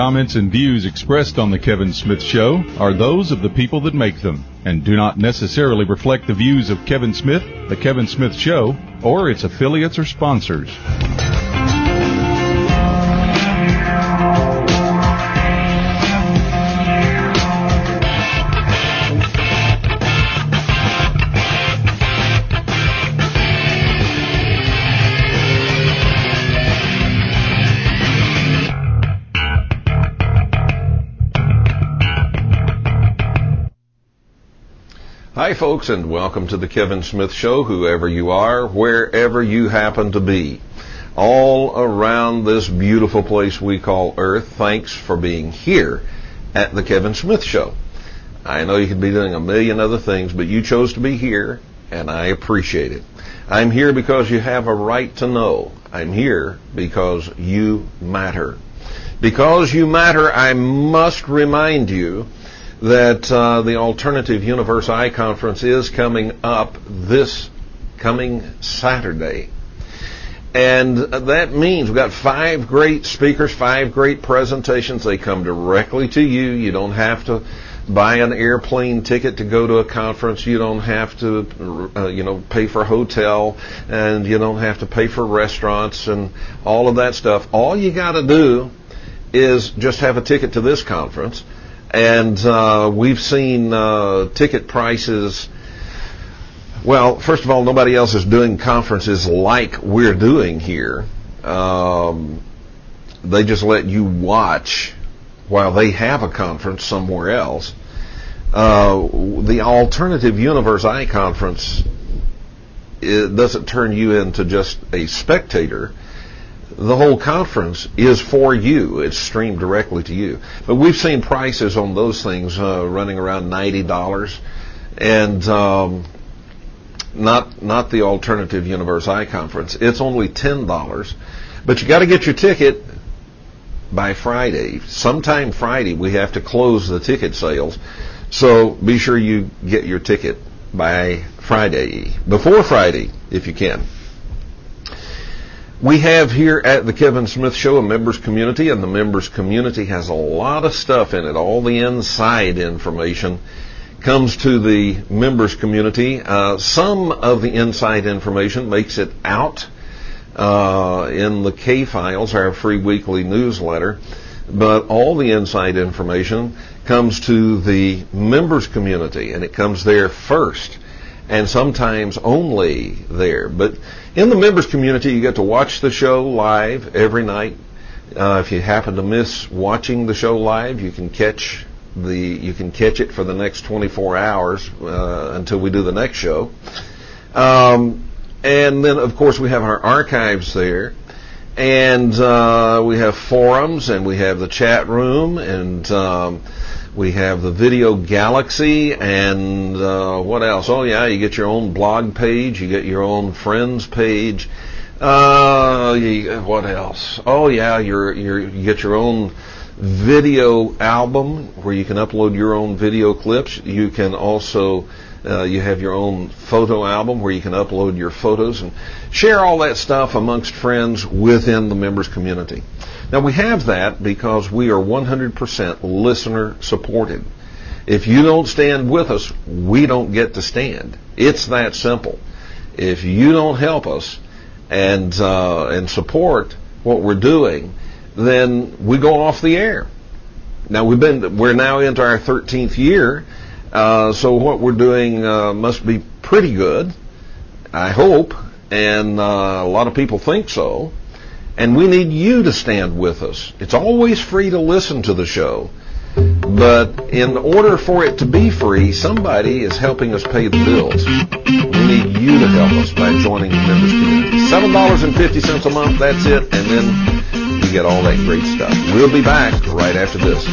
comments and views expressed on The Kevin Smith Show are those of the people that make them and do not necessarily reflect the views of Kevin Smith, The Kevin Smith Show, or its affiliates or sponsors. Hi folks, and welcome to the Kevin Smith Show, whoever you are, wherever you happen to be. All around this beautiful place we call Earth, thanks for being here at the Kevin Smith Show. I know you could be doing a million other things, but you chose to be here, and I appreciate it. I'm here because you have a right to know. I'm here because you matter. Because you matter, I must remind you that the Alternative Universe I Conference is coming up this coming Saturday. And that means we've got 5 great speakers, 5 great presentations. They come directly to you. You don't have to buy an airplane ticket to go to a conference. You don't have to, pay for a hotel, and you don't have to pay for restaurants and all of that stuff. All you got to do is just have a ticket to this conference. And we've seen ticket prices. Well, first of all, nobody else is doing conferences like we're doing here. They just let you watch while they have a conference somewhere else. The Alternative Universe I Conference, it doesn't turn you into just a spectator. The whole conference is for you. It's streamed directly to you. But we've seen prices on those things running around $90, and not the Alternative Universe I Conference. It's only $10. But you got to get your ticket by Friday. Sometime Friday we have to close the ticket sales. So be sure you get your ticket by Friday. Before Friday, if you can. We have here at the Kevin Smith Show a members community, and the members community has a lot of stuff in it. All the inside information comes to the members community. Some of the inside information makes it out in the K-Files, our free weekly newsletter, but all the inside information comes to the members community, and it comes there first, and sometimes only there. But in the members community, you get to watch the show live every night. If you happen to miss watching the show live, you can catch it for the next 24 hours until we do the next show. And then, of course, we have our archives there, and we have forums, and we have the chat room, and we have the Video Galaxy, and what else? Oh, yeah, you get your own blog page. You get your own friends page. What else? Oh, yeah, you get your own video album where you can upload your own video clips. You can also, you have your own photo album where you can upload your photos and share all that stuff amongst friends within the members community. Now, we have that because we are 100% listener supported. If you don't stand with us, we don't get to stand. It's that simple. If you don't help us and support what we're doing, then we go off the air. Now, we're now into our 13th year, so what we're doing must be pretty good, I hope, and a lot of people think so. And we need you to stand with us. It's always free to listen to the show, but in order for it to be free, somebody is helping us pay the bills. We need you to help us by joining the members community. $7.50 a month, that's it, and then you get all that great stuff. We'll be back right after this.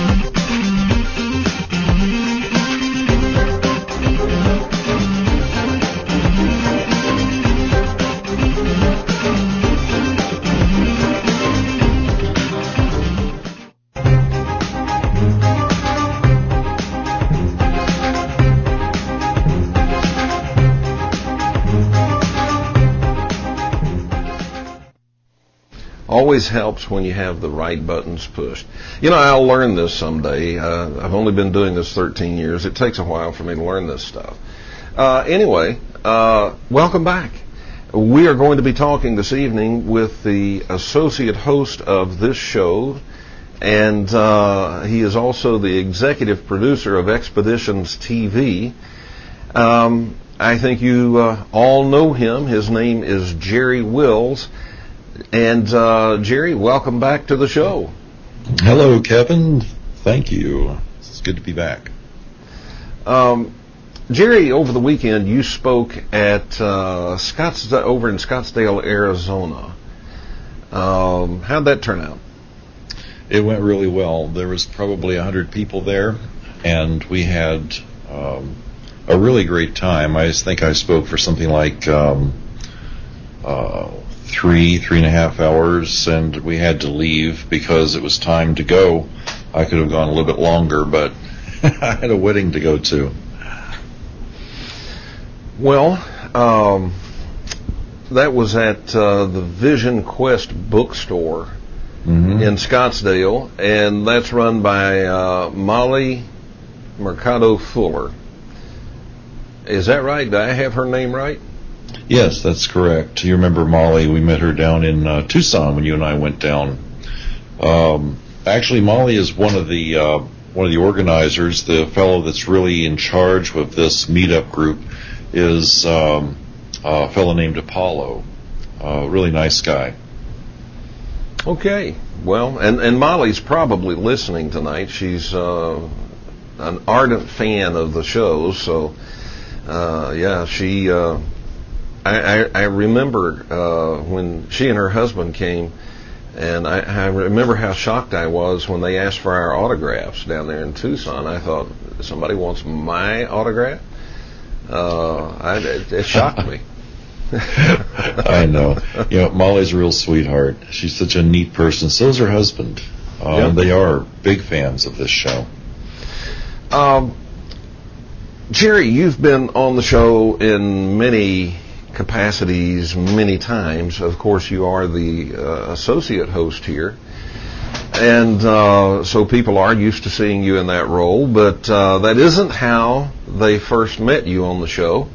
Always helps when you have the right buttons pushed. You know, I'll learn this someday. I've only been doing this 13 years. It takes a while for me to learn this stuff. Anyway, welcome back. We are going to be talking this evening with the associate host of this show, and he is also the executive producer of Expeditions TV. I think you all know him. His name is Jerry Wills. And Jerry, welcome back to the show. Hello, Kevin. Thank you. It's good to be back. Jerry, over the weekend you spoke at over in Scottsdale, Arizona. How'd that turn out? It went really well. There was probably 100 people there, and we had a really great time. I think I spoke for something like 3.5 hours, and we had to leave because it was time to go. I could have gone a little bit longer, but I had a wedding to go to. Well, that was at the Vision Quest bookstore in Scottsdale, and that's run by Molly Mercado Fuller. Is that right? Did I have her name right? Yes, that's correct. You remember Molly? We met her down in Tucson when you and I went down. Actually, Molly is one of the organizers. The fellow that's really in charge of this meetup group is a fellow named Apollo. Really nice guy. Okay. Well, and Molly's probably listening tonight. She's an ardent fan of the show, so yeah, she. I remember when she and her husband came, and I remember how shocked I was when they asked for our autographs down there in Tucson. I thought, somebody wants my autograph? It shocked me. I know. You know, Molly's a real sweetheart. She's such a neat person. So is her husband. Yep. They are big fans of this show. Jerry, you've been on the show in many capacities many times. Of course, you are the associate host here, and so people are used to seeing you in that role, but that isn't how they first met you on the show.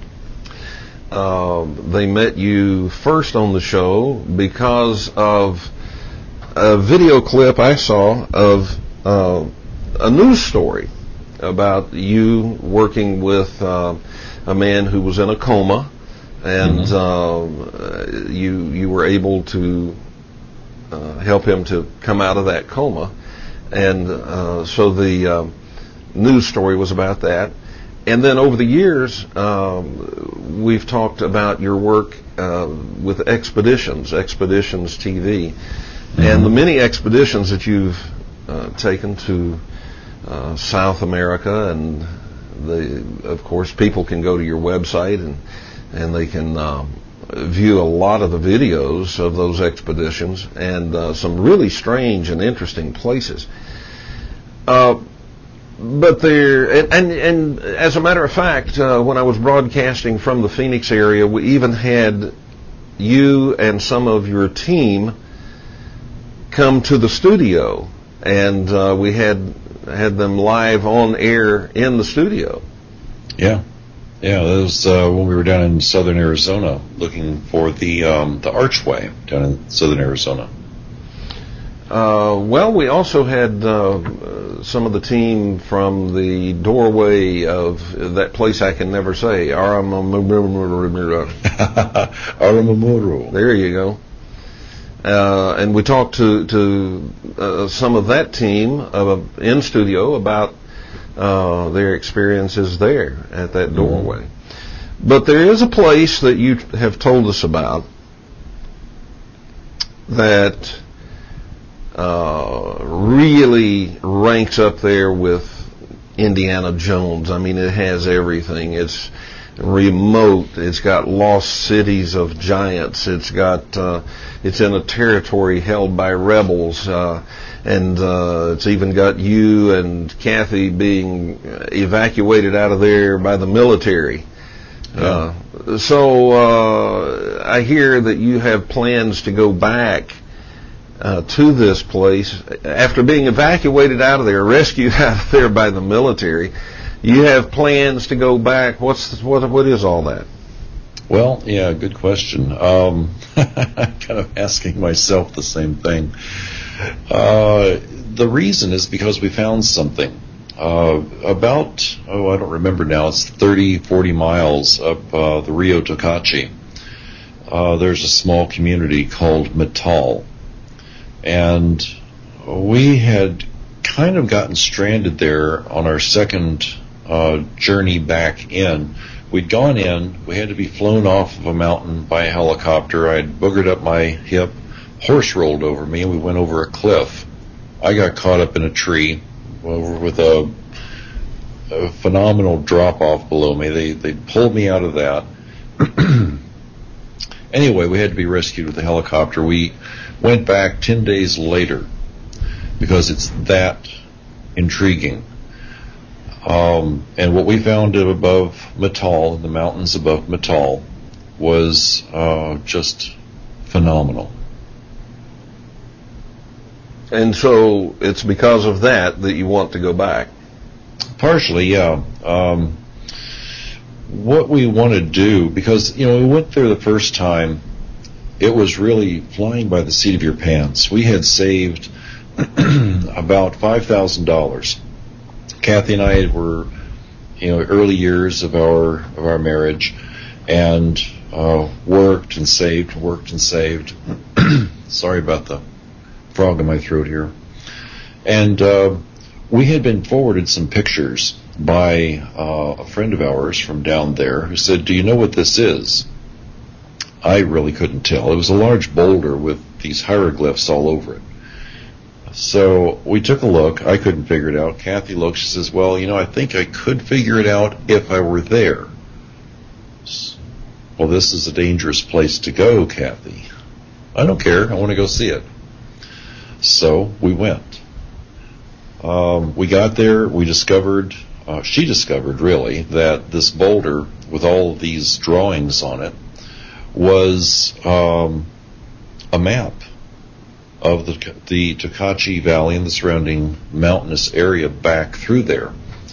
They met you first on the show because of a video clip I saw of a news story about you working with a man who was in a coma, and you were able to help him to come out of that coma, and so the news story was about that. And then over the years, we've talked about your work with Expeditions TV, and the many expeditions that you've taken to South America, and of course people can go to your website and they can view a lot of the videos of those expeditions, and some really strange and interesting places. But there, and as a matter of fact, when I was broadcasting from the Phoenix area, we even had you and some of your team come to the studio, and we had them live on air in the studio. Yeah, that was when we were down in southern Arizona looking for the archway down in southern Arizona. Well, we also had some of the team from the doorway of that place I can never say, Aramamuro. There you go. And we talked to some of that team in studio about their experiences there at that doorway. But there is a place that you have told us about that really ranks up there with Indiana Jones. I mean, it has everything. It's remote. It's got lost cities of giants. It's in a territory held by rebels, and it's even got you and Kathy being evacuated out of there by the military. So I hear that you have plans to go back to this place after being evacuated out of there, rescued out of there by the military. You have plans to go back. What is all that? Well, yeah, good question. I'm kind of asking myself the same thing. The reason is because we found something. I don't remember now, it's 30, 40 miles up the Rio Tocachi. There's a small community called Metal. And we had kind of gotten stranded there on our second journey back in. We'd gone in, we had to be flown off of a mountain by a helicopter. I'd boogered up my hip, horse rolled over me, and we went over a cliff. I got caught up in a tree over with a phenomenal drop-off below me. They pulled me out of that. Anyway, we had to be rescued with a helicopter. We went back 10 days later because it's that intriguing. And what we found above Metal, in the mountains above Metal, was just phenomenal. And so it's because of that you want to go back? Partially, yeah. What we want to do, because, we went there the first time, it was really flying by the seat of your pants. We had saved about $5,000. Kathy and I were, early years of our marriage, and worked and saved. Sorry about the frog in my throat here. And we had been forwarded some pictures by a friend of ours from down there who said, "Do you know what this is?" I really couldn't tell. It was a large boulder with these hieroglyphs all over it. So we took a look. I couldn't figure it out. Kathy looked. She says, "Well, I think I could figure it out if I were there." "Well, this is a dangerous place to go, Kathy." "I don't care. I want to go see it." So we went. We got there. We discovered, she discovered really, that this boulder with all of these drawings on it was a map of the Tocachi Valley and the surrounding mountainous area back through there.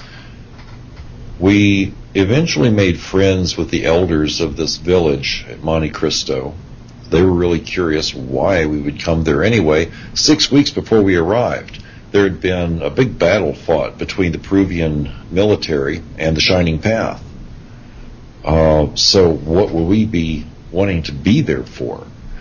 We eventually made friends with the elders of this village at Monte Cristo. They were really curious why we would come there anyway. 6 weeks before we arrived, there had been a big battle fought between the Peruvian military and the Shining Path. So what would we be wanting to be there for?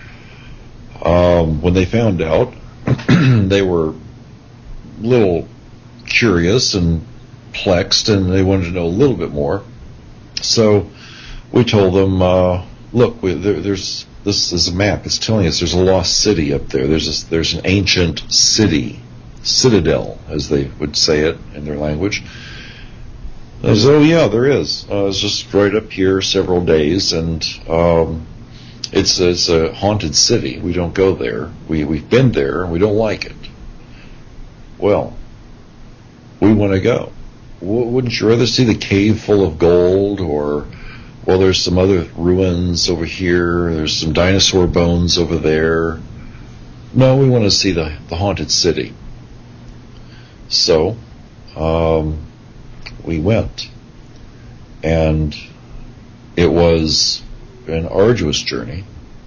When they found out, they were a little curious and perplexed, and they wanted to know a little bit more. So we told them, look, this is a map. It's telling us there's a lost city up there. There's an ancient citadel, as they would say it in their language. I said, "Oh yeah, there is. It's just right up here several days, and it's a haunted city. We don't go there. We've been there, and we don't like it." "Well, we want to go. Wouldn't you rather see the cave full of gold, or, well, there's some other ruins over here, there's some dinosaur bones over there?" "No, we want to see the haunted city." So we went, and it was an arduous journey.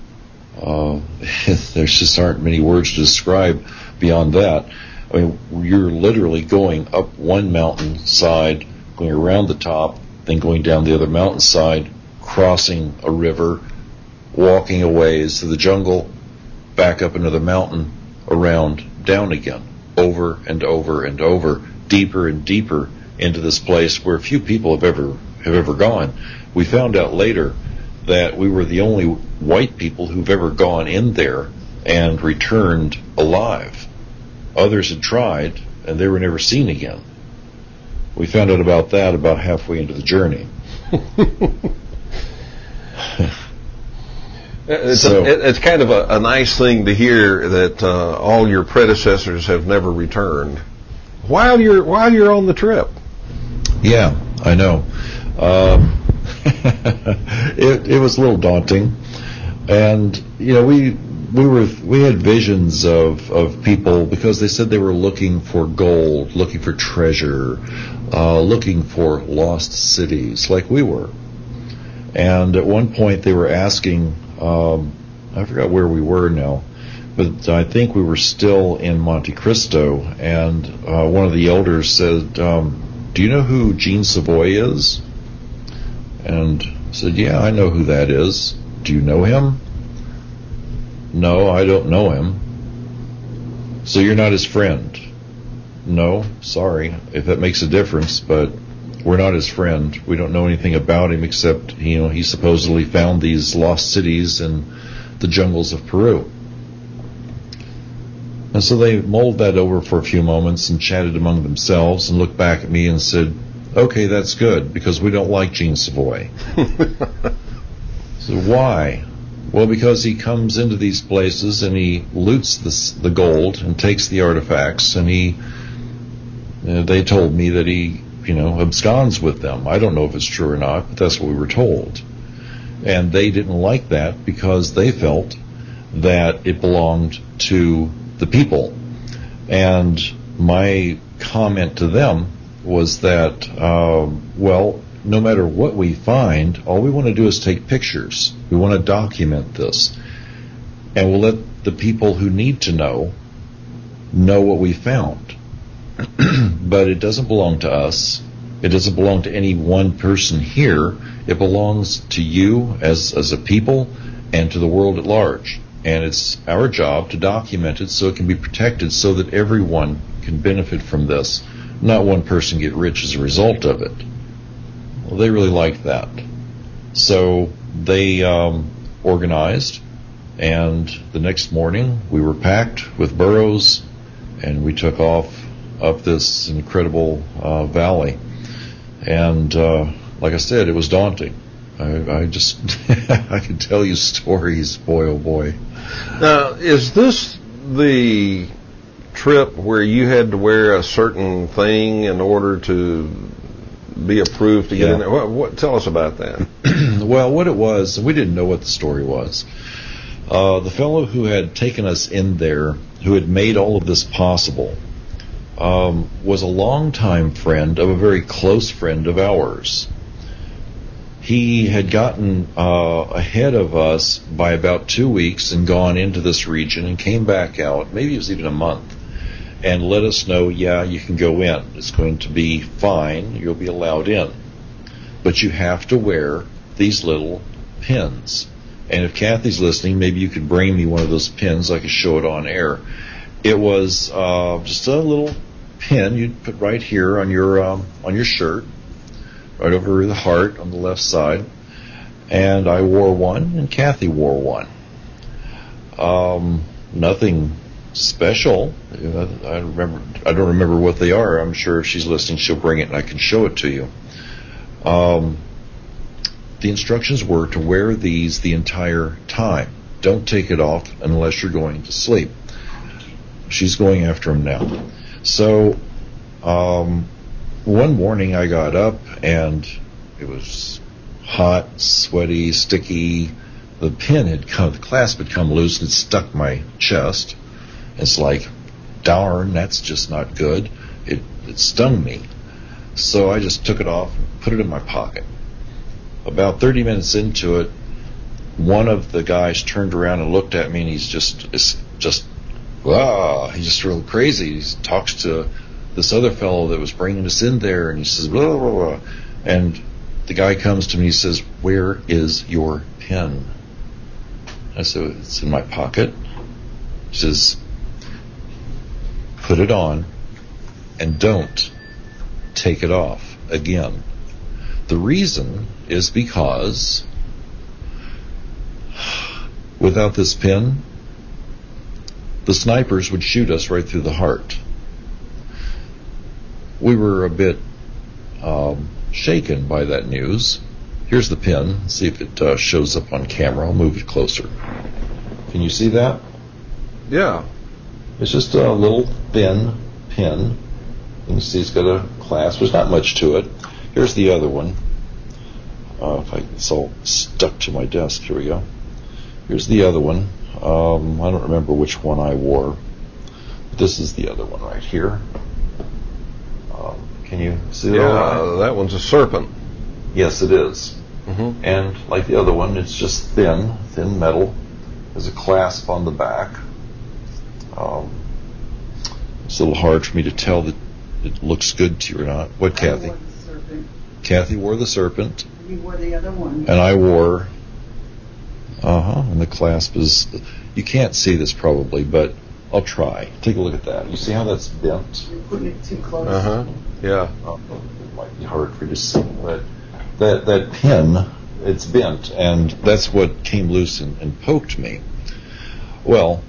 There just aren't many words to describe beyond that. I mean, you're literally going up one mountainside, going around the top, then going down the other mountainside, crossing a river, walking a ways to the jungle, back up another mountain, around, down again, over and over and over, deeper and deeper into this place where few people have ever gone. We found out later that we were the only white people who've ever gone in there and returned alive. Others had tried, and they were never seen again. We found out about that about halfway into the journey. It's kind of a nice thing to hear that all your predecessors have never returned while you're on the trip. Yeah, I know. It was a little daunting, and we we had visions of people, because they said they were looking for gold, looking for treasure, looking for lost cities, like we were. And at one point they were asking, I forgot where we were now, but I think we were still in Monte Cristo, and one of the elders said, do you know who Gene Savoy is? And I said, yeah, I know who that is. Do you know him? No, I don't know him. So you're not his friend? No, sorry, if that makes a difference, but we're not his friend. We don't know anything about him except, he supposedly found these lost cities in the jungles of Peru. And so they mulled that over for a few moments and chatted among themselves and looked back at me and said, okay, that's good, because we don't like Gene Savoy. So why? Well, because he comes into these places and he loots the gold and takes the artifacts, and they told me that he, absconds with them. I don't know if it's true or not, but that's what we were told. And they didn't like that because they felt that it belonged to the people. And my comment to them was that, well, no matter what we find, all we want to do is take pictures. We want to document this. And we'll let the people who need to know what we found. But it doesn't belong to us. It doesn't belong to any one person here. It belongs to you as a people and to the world at large. And it's our job to document it so it can be protected, so that everyone can benefit from this, not one person get rich as a result of it. Well, they really liked that. So they organized, and the next morning we were packed with burros, and we took off up this incredible valley. And like I said, it was daunting. I just I can tell you stories, boy oh boy. Now, is this the trip where you had to wear a certain thing in order to be approved to get in there? What tell us about that? Well, what it was, we didn't know what the story was. The fellow who had taken us in there, who had made all of this possible, was a longtime friend of a very close friend of ours. He had gotten ahead of us by about 2 weeks and gone into this region and came back out, maybe it was even a month, and let us know, yeah, you can go in. It's going to be fine. You'll be allowed in. But you have to wear these little pins. And if Kathy's listening, maybe you could bring me one of those pins. I could show it on air. It was just a little pin you'd put right here on your shirt, right over the heart on the left side. And I wore one, and Kathy wore one. Nothing special. I don't remember what they are. I'm sure if she's listening, she'll bring it and I can show it to you. The instructions were to wear these the entire time. Don't take it off unless you're going to sleep. She's going after him now. So one morning I got up and it was hot, sweaty, sticky. The clasp had come loose and it stuck my chest. It's like, darn, that's just not good. It stung me. So I just took it off and put it in my pocket. About 30 minutes into it, one of the guys turned around and looked at me, and he's just real crazy. He talks to this other fellow that was bringing us in there, and he says, blah, blah, blah. And the guy comes to me and says, where is your pen? I said, it's in my pocket. He says, put it on and don't take it off again. The reason is because without this pin, the snipers would shoot us right through the heart. We were a bit shaken by that news. Here's the pin. See if it shows up on camera. I'll move it closer. Can you see that? Yeah. It's just a little thin pin. You can see it's got a clasp. There's not much to it. Here's the other one. It's all stuck to my desk. Here we go. Here's the other one. I don't remember which one I wore. This is the other one right here. Can you see that? Yeah, that one's a serpent. Yes, it is. Mm-hmm. And like the other one, it's just thin metal. There's a clasp on the back. It's a little hard for me to tell that it looks good to you or not. What, Kathy? I wore the serpent. Kathy wore the serpent. You wore the other one. And I wore... and the clasp is... You can't see this probably, but I'll try. Take a look at that. You see how that's bent? You're putting it too close. Yeah. It might be hard for you to see, but that pin, it's bent, and that's what came loose and poked me. Well,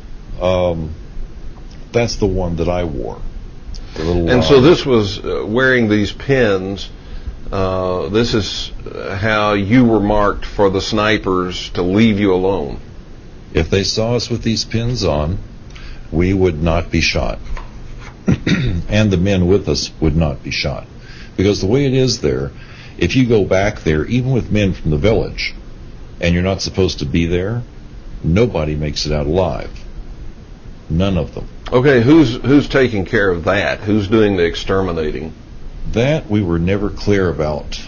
that's the one that I wore. The little, and so this was wearing these pins. This is how you were marked for the snipers to leave you alone. If they saw us with these pins on, we would not be shot. And the men with us would not be shot. Because the way it is there, if you go back there, even with men from the village, and you're not supposed to be there, nobody makes it out alive. None of them. Okay, who's taking care of that? Who's doing the exterminating? That we were never clear about.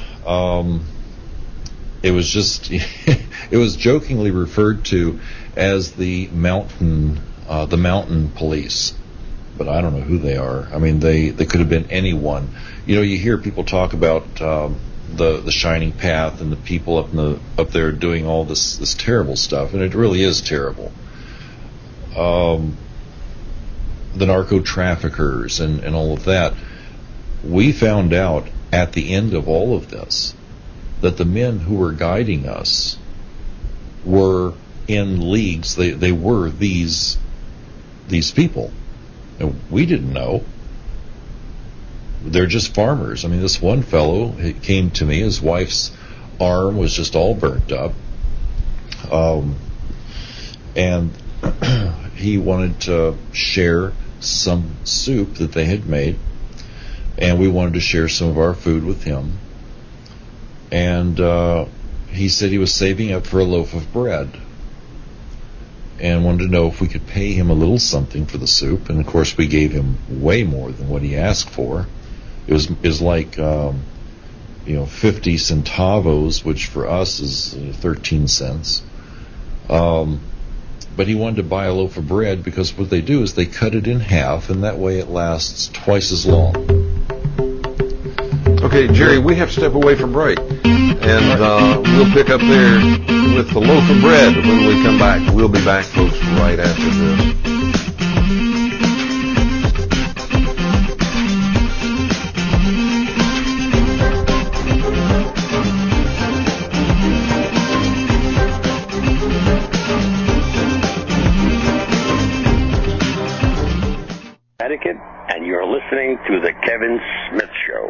It was just, it was jokingly referred to as the mountain police. But I don't know who they are. I mean, they could have been anyone. You know, you hear people talk about the Shining Path and the people up there doing all this terrible stuff, and it really is terrible. The narco traffickers and all of that. We found out at the end of all of this that the men who were guiding us were in leagues. They were these people. And we didn't know. They're just farmers. I mean, this one fellow came to me. His wife's arm was just all burnt up. And he wanted to share some soup that they had made. And we wanted to share some of our food with him. And he said he was saving up for a loaf of bread. And wanted to know if we could pay him a little something for the soup. And of course we gave him way more than what he asked for. It was like 50 centavos, which for us is 13 cents. But he wanted to buy a loaf of bread because what they do is they cut it in half, and that way it lasts twice as long. Okay, Jerry, we have to step away for break. And we'll pick up there with the loaf of bread when we come back. We'll be back, folks, right after this. Connecticut, and you're listening to The Kevin Smith Show.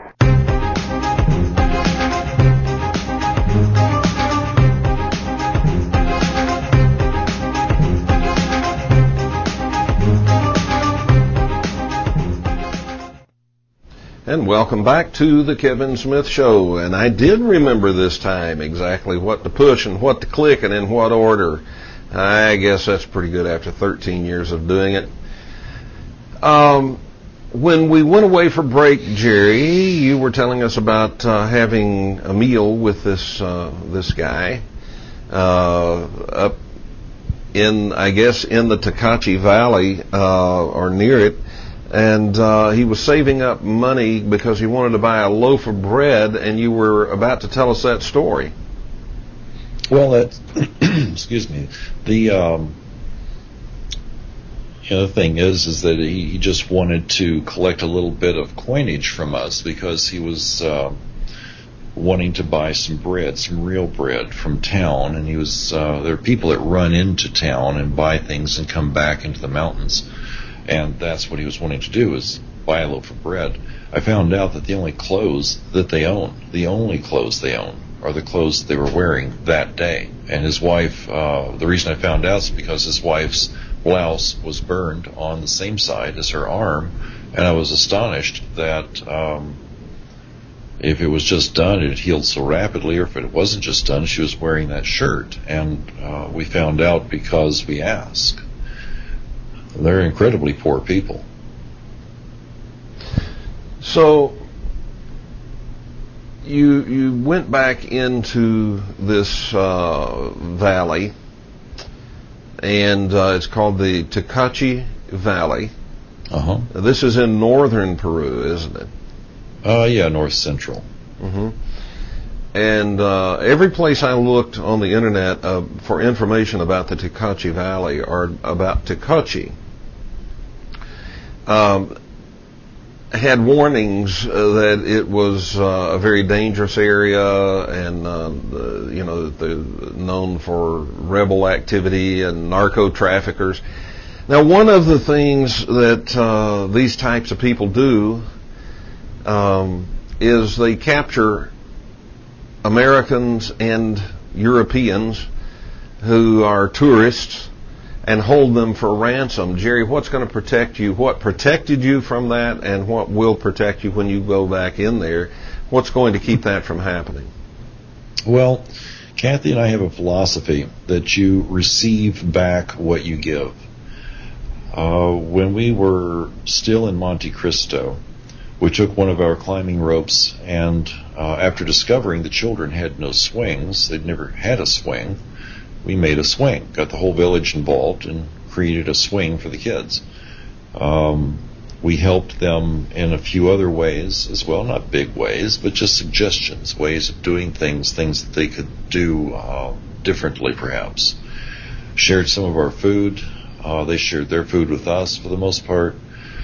And welcome back to the Kevin Smith Show. And I did remember this time exactly what to push and what to click and in what order. I guess that's pretty good after 13 years of doing it. When we went away for break, Jerry, you were telling us about having a meal with this guy up in, I guess, in the Takachi Valley or near it. And he was saving up money because he wanted to buy a loaf of bread, and you were about to tell us that story. Well, that excuse me. The thing is that he just wanted to collect a little bit of coinage from us because he was wanting to buy some bread, some real bread from town, and he was there are people that run into town and buy things and come back into the mountains. And that's what he was wanting to do, is buy a loaf of bread. I found out that the only clothes they own, are the clothes that they were wearing that day. And his wife, the reason I found out is because his wife's blouse was burned on the same side as her arm. And I was astonished that if it was just done, it healed so rapidly, or if it wasn't just done, she was wearing that shirt. And we found out because we asked. They're incredibly poor people. So you went back into this valley, and it's called the Tecachi Valley. Uh-huh. This is in northern Peru, isn't it? Yeah, north central. Mm-hmm. And every place I looked on the internet for information about the Tecachi Valley or about Tecachi had warnings that it was a very dangerous area, and they're known for rebel activity and narco traffickers. Now, one of the things that these types of people do is they capture Americans and Europeans who are tourists and hold them for ransom. Jerry, what's going to protect you? What protected you from that, and what will protect you when you go back in there? What's going to keep that from happening? Well, Kathy and I have a philosophy that you receive back what you give. When we were still in Monte Cristo, we took one of our climbing ropes, and after discovering the children had no swings, they'd never had a swing, we made a swing, got the whole village involved, and created a swing for the kids. We helped them in a few other ways as well, not big ways, but just suggestions, ways of doing things that they could do differently perhaps. Shared some of our food. They shared their food with us for the most part.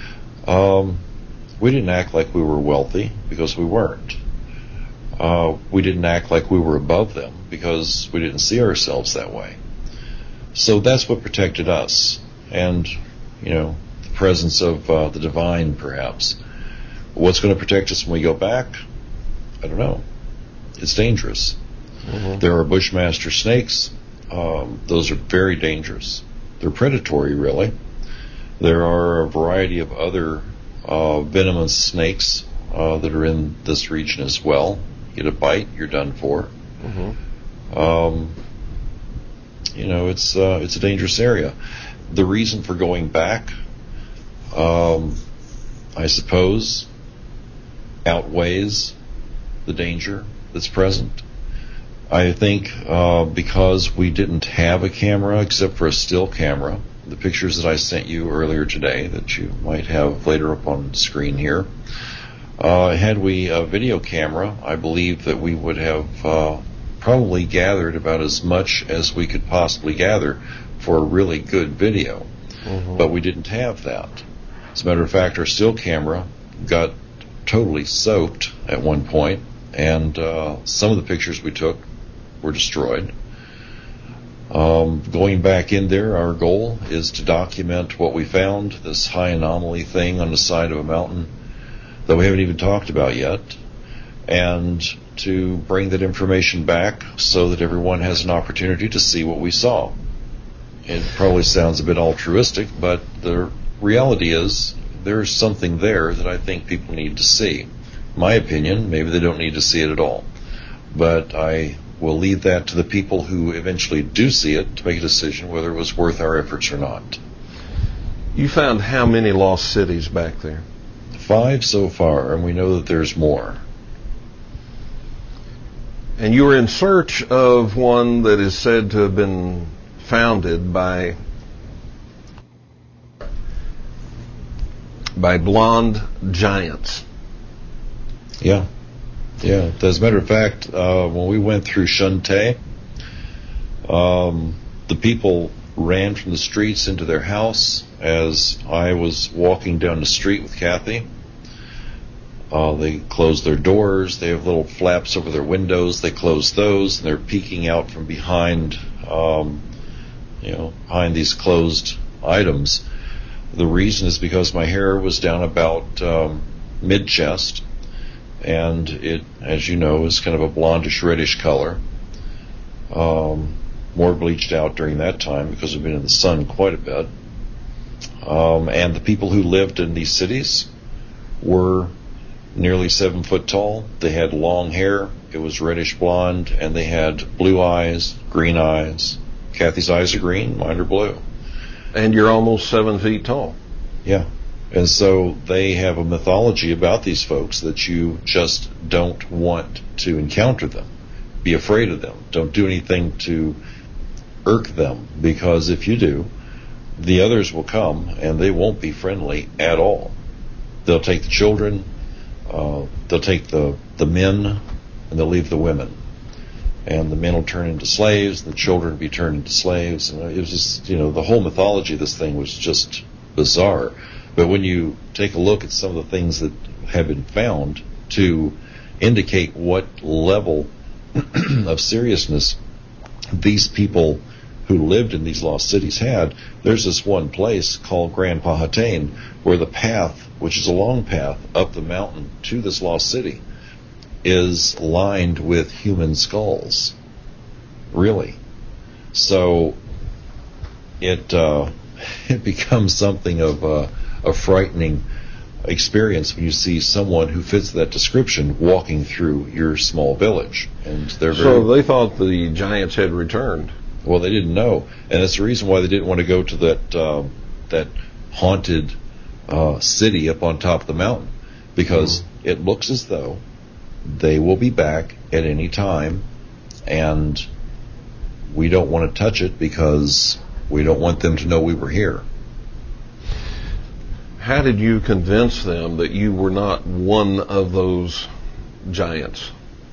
We didn't act like we were wealthy, because we weren't. We didn't act like we were above them, because we didn't see ourselves that way. So that's what protected us, and the presence of the divine, perhaps. What's going to protect us when we go back? I don't know. It's dangerous. Mm-hmm. There are bushmaster snakes. Those are very dangerous. They're predatory, really. There are a variety of other venomous snakes that are in this region as well. You get a bite, you're done for. Mm-hmm. It's a dangerous area. The reason for going back, I suppose, outweighs the danger that's present. I think because we didn't have a camera except for a still camera, the pictures that I sent you earlier today that you might have later up on the screen here, had we a video camera, I believe that we would have probably gathered about as much as we could possibly gather for a really good video. Mm-hmm. But we didn't have that. As a matter of fact, our still camera got totally soaked at one point, and some of the pictures we took were destroyed. Going back in there, our goal is to document what we found, this high anomaly thing on the side of a mountain that we haven't even talked about yet, and to bring that information back so that everyone has an opportunity to see what we saw. It probably sounds a bit altruistic, but the reality is there's something there that I think people need to see. My opinion, maybe they don't need to see it at all. But I will leave that to the people who eventually do see it to make a decision whether it was worth our efforts or not. You found how many lost cities back there? 5 so far, and we know that there's more. And you were in search of one that is said to have been founded by blonde giants. Yeah. As a matter of fact, when we went through Shunte, the people ran from the streets into their house as I was walking down the street with Kathy. They closed their doors. They have little flaps over their windows. They close those, and they're peeking out from behind, behind these closed items. The reason is because my hair was down about mid-chest, and it, as you know, is kind of a blondish reddish color. More bleached out during that time because we've been in the sun quite a bit. And the people who lived in these cities were nearly 7 foot tall. They had long hair. It was reddish blonde, and they had blue eyes, green eyes. Kathy's eyes are green, mine are blue. And you're almost 7 feet tall. Yeah. And so they have a mythology about these folks that you just don't want to encounter them. Be afraid of them. Don't do anything to irk them, because if you do, the others will come and they won't be friendly at all. They'll take the children, they'll take the men, and they'll leave the women. And the men will turn into slaves, and the children will be turned into slaves. And it was just, the whole mythology of this thing was just bizarre. But when you take a look at some of the things that have been found to indicate what level of seriousness these people who lived in these lost cities had, there's this one place called Grand Powhatan where the path, which is a long path up the mountain to this lost city, is lined with human skulls. Really. So it becomes something of a frightening experience when you see someone who fits that description walking through your small village. And So they thought the giants had returned. Well, they didn't know, and that's the reason why they didn't want to go to that haunted city up on top of the mountain, because it looks as though they will be back at any time, and we don't want to touch it because we don't want them to know we were here. How did you convince them that you were not one of those giants?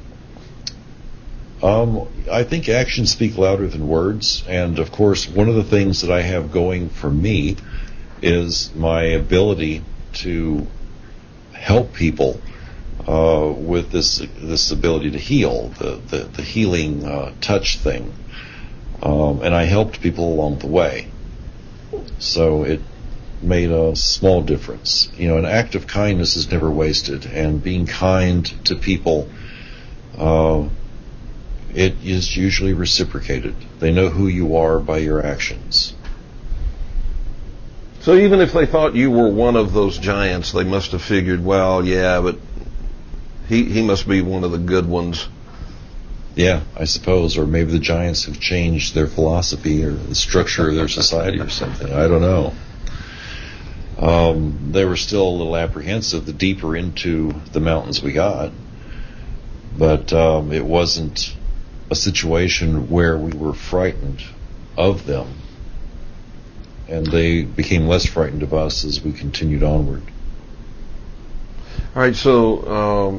I think actions speak louder than words, and of course one of the things that I have going for me is my ability to help people with this ability to heal, the healing touch thing, and I helped people along the way, so it made a small difference. An act of kindness is never wasted, and being kind to people, it is usually reciprocated. They know who you are by your actions. So even if they thought you were one of those giants, they must have figured, well, yeah, but he must be one of the good ones. Yeah, I suppose. Or maybe the giants have changed their philosophy or the structure of their society or something. I don't know. They were still a little apprehensive the deeper into the mountains we got. But it wasn't a situation where we were frightened of them, and they became less frightened of us as we continued onward. All right, so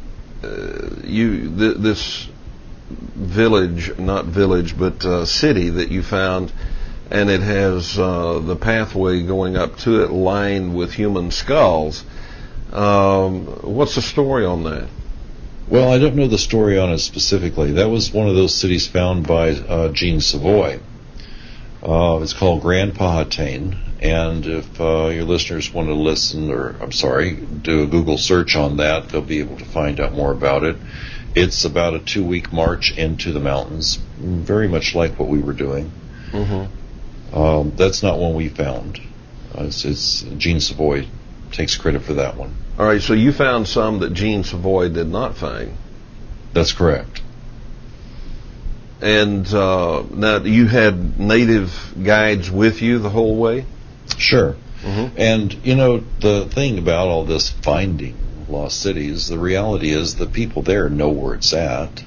this village, not village, but city that you found, and it has the pathway going up to it lined with human skulls. What's the story on that? Well, I don't know the story on it specifically. That was one of those cities found by Jean Savoy. It's called Grand Powhatan, and if your listeners want to do a Google search on that, they'll be able to find out more about it. It's about a 2-week march into the mountains, very much like what we were doing. Mm-hmm. That's not one we found. It's Jean Savoy takes credit for that one. All right, so you found some that Jean Savoy did not find. That's correct. And now you had native guides with you the whole way? Sure. Mm-hmm. And, the thing about all this finding lost cities, the reality is the people there know where it's at.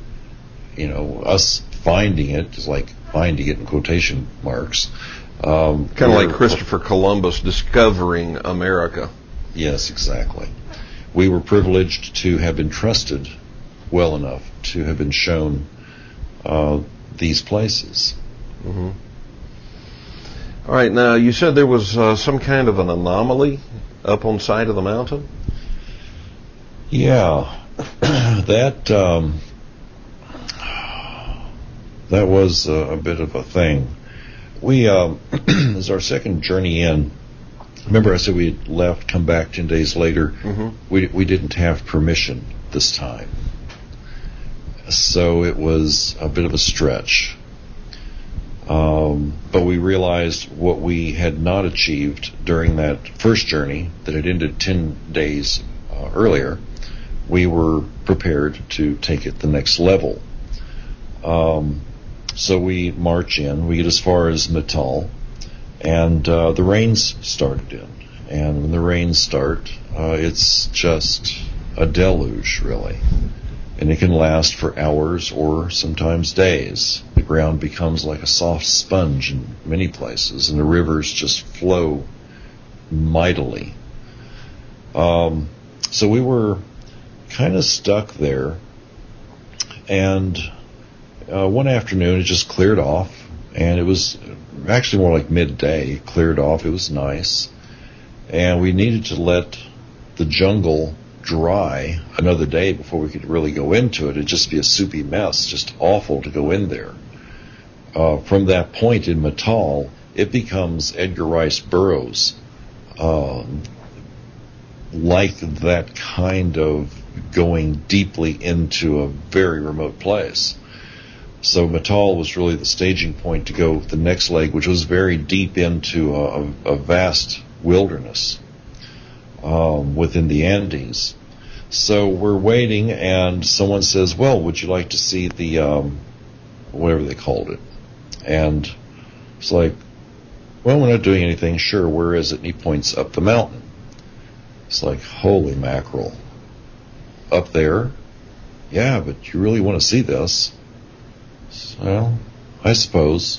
Us finding it is like finding it in quotation marks. Kind of like Christopher Columbus discovering America. Yes, exactly. We were privileged to have been trusted well enough to have been shown these places. Mm-hmm. All right, now you said there was some kind of an anomaly up on the side of the mountain? Yeah, that was a bit of a thing. We, as our second journey in, remember I said we had left, come back 10 days later. Mm-hmm. We didn't have permission this time. So it was a bit of a stretch. But we realized what we had not achieved during that first journey, that had ended 10 days earlier, we were prepared to take it the next level. So we march in, we get as far as Metal, and the rains started in. And when the rains start, it's just a deluge, really. And it can last for hours or sometimes days. The ground becomes like a soft sponge in many places, and the rivers just flow mightily. So we were kind of stuck there, and one afternoon it just cleared off, and it was actually more like midday. It cleared off. It was nice, and we needed to let the jungle dry another day before we could really go into it. It'd just be a soupy mess, just awful to go in there. From that point in Metal, it becomes Edgar Rice Burroughs, like that kind of going deeply into a very remote place. So Metal was really the staging point to go the next leg, which was very deep into a vast wilderness within the Andes. So we're waiting, and someone says, well, would you like to see the, whatever they called it? And it's like, well, we're not doing anything. Sure, where is it? And he points up the mountain. It's like, holy mackerel. Up there? Yeah, but you really want to see this? Well, I suppose.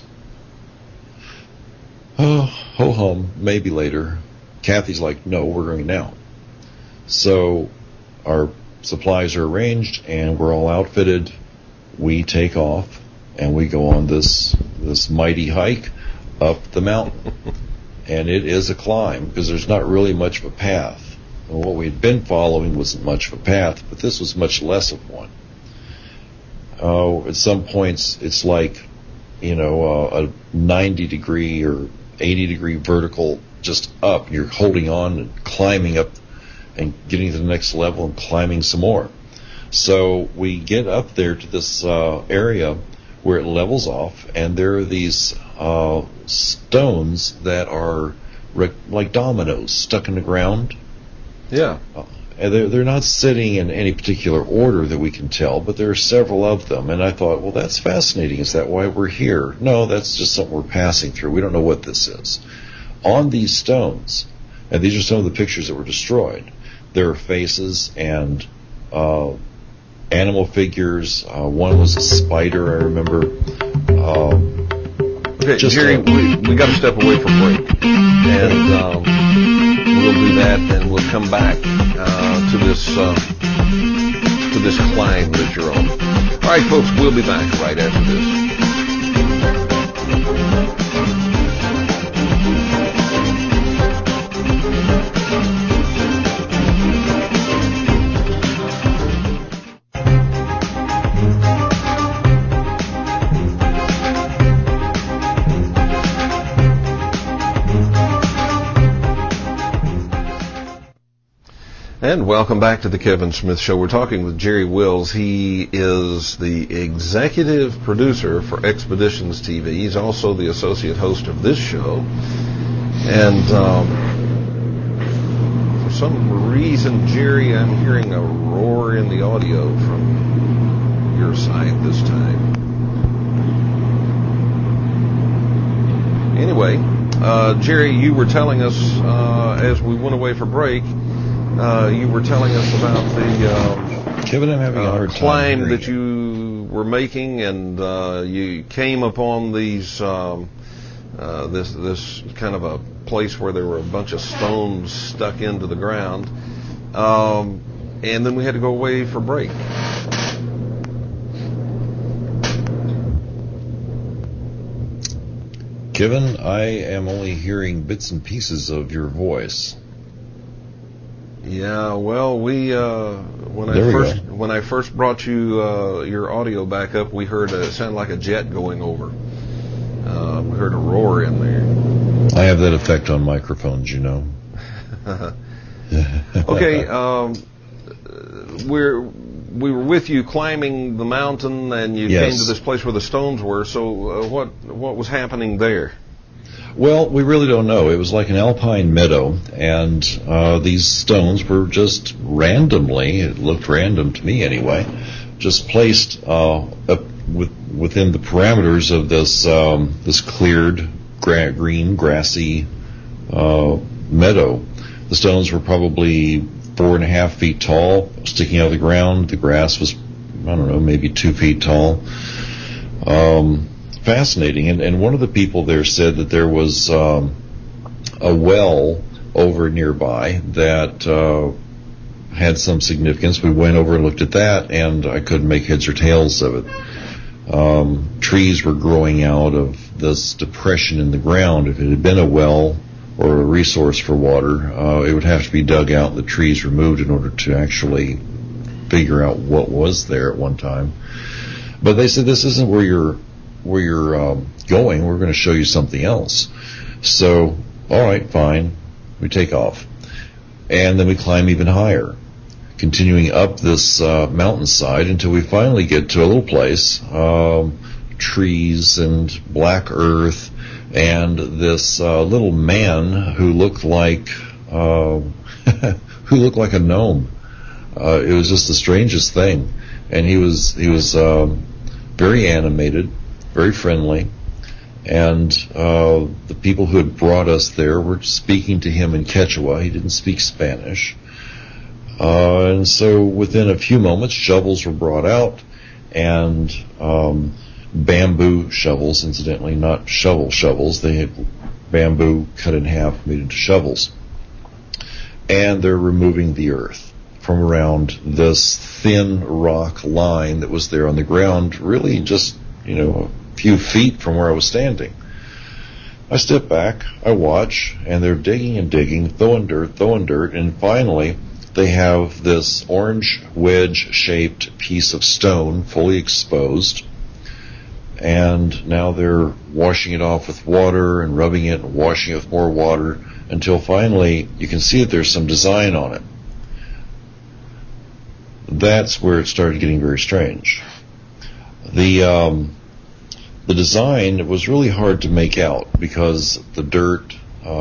Oh, ho-hum, maybe later. Kathy's like, no, we're going now. So our supplies are arranged, and we're all outfitted. We take off, and we go on this mighty hike up the mountain. And it is a climb, because there's not really much of a path. And what we had been following wasn't much of a path, but this was much less of one. At some points, it's like, a 90-degree or 80-degree vertical just up. You're holding on and climbing up and getting to the next level and climbing some more. So we get up there to this area where it levels off, and there are these stones that are like dominoes stuck in the ground. Yeah. And they're not sitting in any particular order that we can tell, but there are several of them. And I thought, well, that's fascinating. Is that why we're here? No, that's just something we're passing through. We don't know what this is. On these stones, and these are some of the pictures that were destroyed, there are faces and animal figures. One was a spider, I remember. Okay, Jerry, we got to step away for break. And we'll do that, and we'll come back to this climb that you're on. All right, folks, we'll be back right after this. And welcome back to the Kevin Smith Show. We're talking with Jerry Wills. He is the executive producer for Expeditions TV. He's also the associate host of this show. And for some reason, Jerry, I'm hearing a roar in the audio from your side this time. Anyway, Jerry, you were telling us as we went away for break, you were telling us about the Kevin, I'm having a hard time climb that you were making, and you came upon these this kind of a place where there were a bunch of stones stuck into the ground, and then we had to go away for break. Kevin, I am only hearing bits and pieces of your voice. Yeah, well, when I first brought you your audio back up, we heard it sounded like a jet going over. We heard a roar in there. I have that effect on microphones, you know. Okay, we were with you climbing the mountain, and you came to this place where the stones were. So what was happening there? Well, we really don't know. It was like an alpine meadow, and these stones were just randomly, it looked random to me anyway, just placed up within the parameters of this cleared green grassy meadow. The stones were probably 4.5 feet tall, sticking out of the ground. The grass was, I don't know, maybe 2 feet tall. Fascinating. And one of the people there said that there was a well over nearby that had some significance. We went over and looked at that, and I couldn't make heads or tails of it. Trees were growing out of this depression in the ground. If it had been a well or a resource for water, it would have to be dug out and the trees removed in order to actually figure out what was there at one time. But they said, this isn't where you're going. We're going to show you something else. So, all right, fine. We take off. And then we climb even higher, continuing up this mountainside until we finally get to a little place, trees and black earth, and this little man who looked like a gnome. It was just the strangest thing, and he was very animated, very friendly, and the people who had brought us there were speaking to him in Quechua. He didn't speak Spanish, and so within a few moments, shovels were brought out, and bamboo shovels, incidentally, not shovels. They had bamboo cut in half, made into shovels. And they're removing the earth from around this thin rock line that was there on the ground, really just, a few feet from where I was standing. I step back, I watch, and they're digging and digging, throwing dirt, and finally they have this orange wedge-shaped piece of stone fully exposed. And now they're washing it off with water and rubbing it and washing it with more water until finally you can see that there's some design on it. That's where it started getting very strange. The design was really hard to make out because the dirt,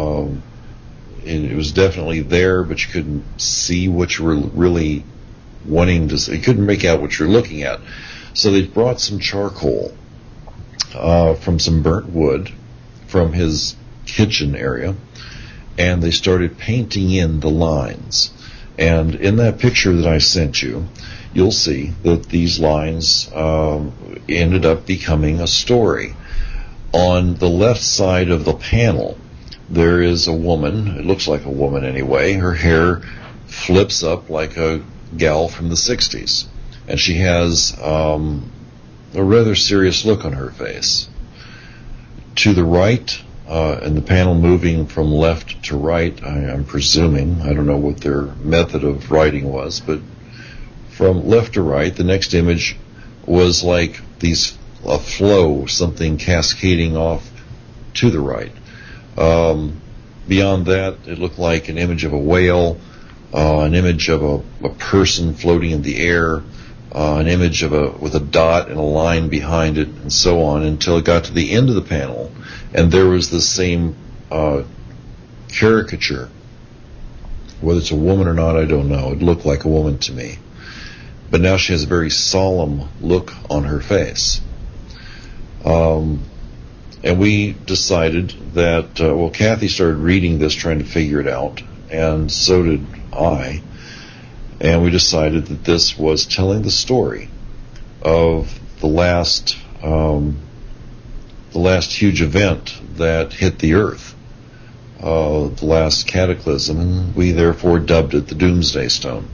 it was definitely there, but you couldn't see what you were really wanting to see. You couldn't make out what you're looking at. So they brought some charcoal from some burnt wood from his kitchen area, and they started painting in the lines. And in that picture that I sent you, you'll see that these lines ended up becoming a story. On the left side of the panel, there is a woman. It looks like a woman anyway. Her hair flips up like a gal from the 60s, and she has a rather serious look on her face. To the right, and the panel moving from left to right, I'm presuming, I don't know what their method of writing was, but from left to right, the next image was like a flow, something cascading off to the right. Beyond that, it looked like an image of a whale, an image of a person floating in the air, an image with a dot and a line behind it, and so on, until it got to the end of the panel, and there was the same caricature. Whether it's a woman or not, I don't know. It looked like a woman to me. But now she has a very solemn look on her face. And we decided that, Kathy started reading this, trying to figure it out, and so did I. And we decided that this was telling the story of the last huge event that hit the earth, the last cataclysm, and we therefore dubbed it the Doomsday Stone.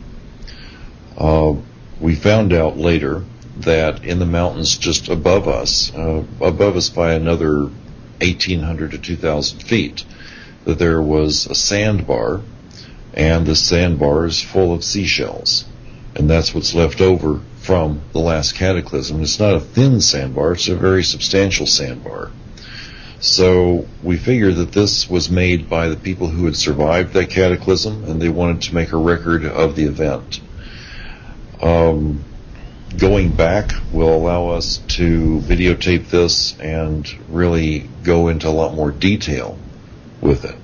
We found out later that in the mountains just above us by another 1,800 to 2,000 feet, that there was a sandbar, and the sandbar is full of seashells, and that's what's left over from the last cataclysm. It's not a thin sandbar, it's a very substantial sandbar. So we figured that this was made by the people who had survived that cataclysm, and they wanted to make a record of the event. going back will allow us to videotape this and really go into a lot more detail with it.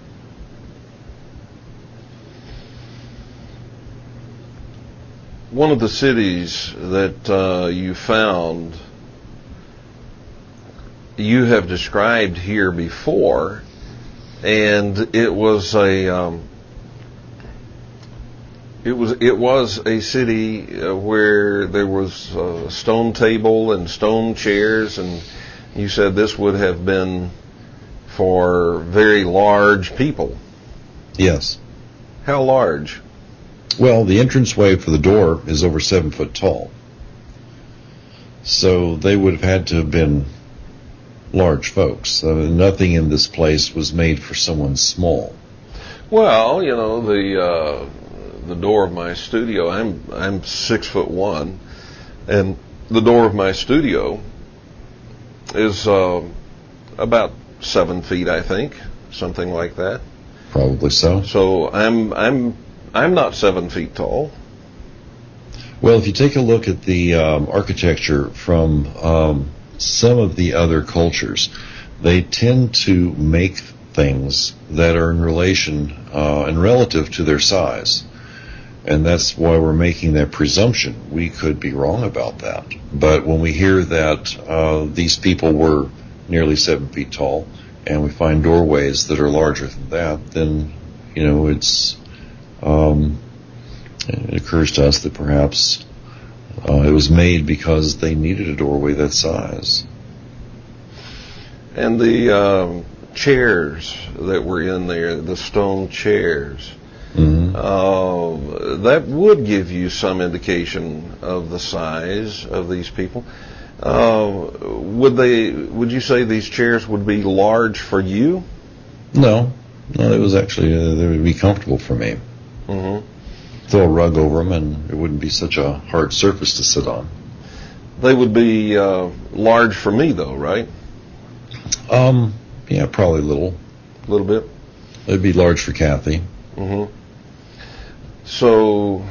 One of the cities that you found, you have described here before, and it was a city where there was a stone table and stone chairs, and you said this would have been for very large people. Yes. How large? Well, the entranceway for the door is over 7 foot tall. So they would have had to have been large folks. Nothing in this place was made for someone small. Well, you know, the door of my studio, I'm 6'1", and the door of my studio is about 7 feet, I think, something like that. Probably so. So I'm not 7 feet tall. Well, if you take a look at the architecture from some of the other cultures, they tend to make things that are in relation and relative to their size. And that's why we're making that presumption. We could be wrong about that. But when we hear that these people were nearly 7 feet tall, and we find doorways that are larger than that, then, you know, it occurs to us that perhaps it was made because they needed a doorway that size. And the chairs that were in there, the stone chairs, that would give you some indication of the size of these people. Would you say these chairs would be large for you? No, it was actually they would be comfortable for me. Mm-hmm. Throw a rug over them, and it wouldn't be such a hard surface to sit on. They would be large for me, though, right? Yeah, probably a little bit. It'd be large for Kathy. Mm-hmm. So,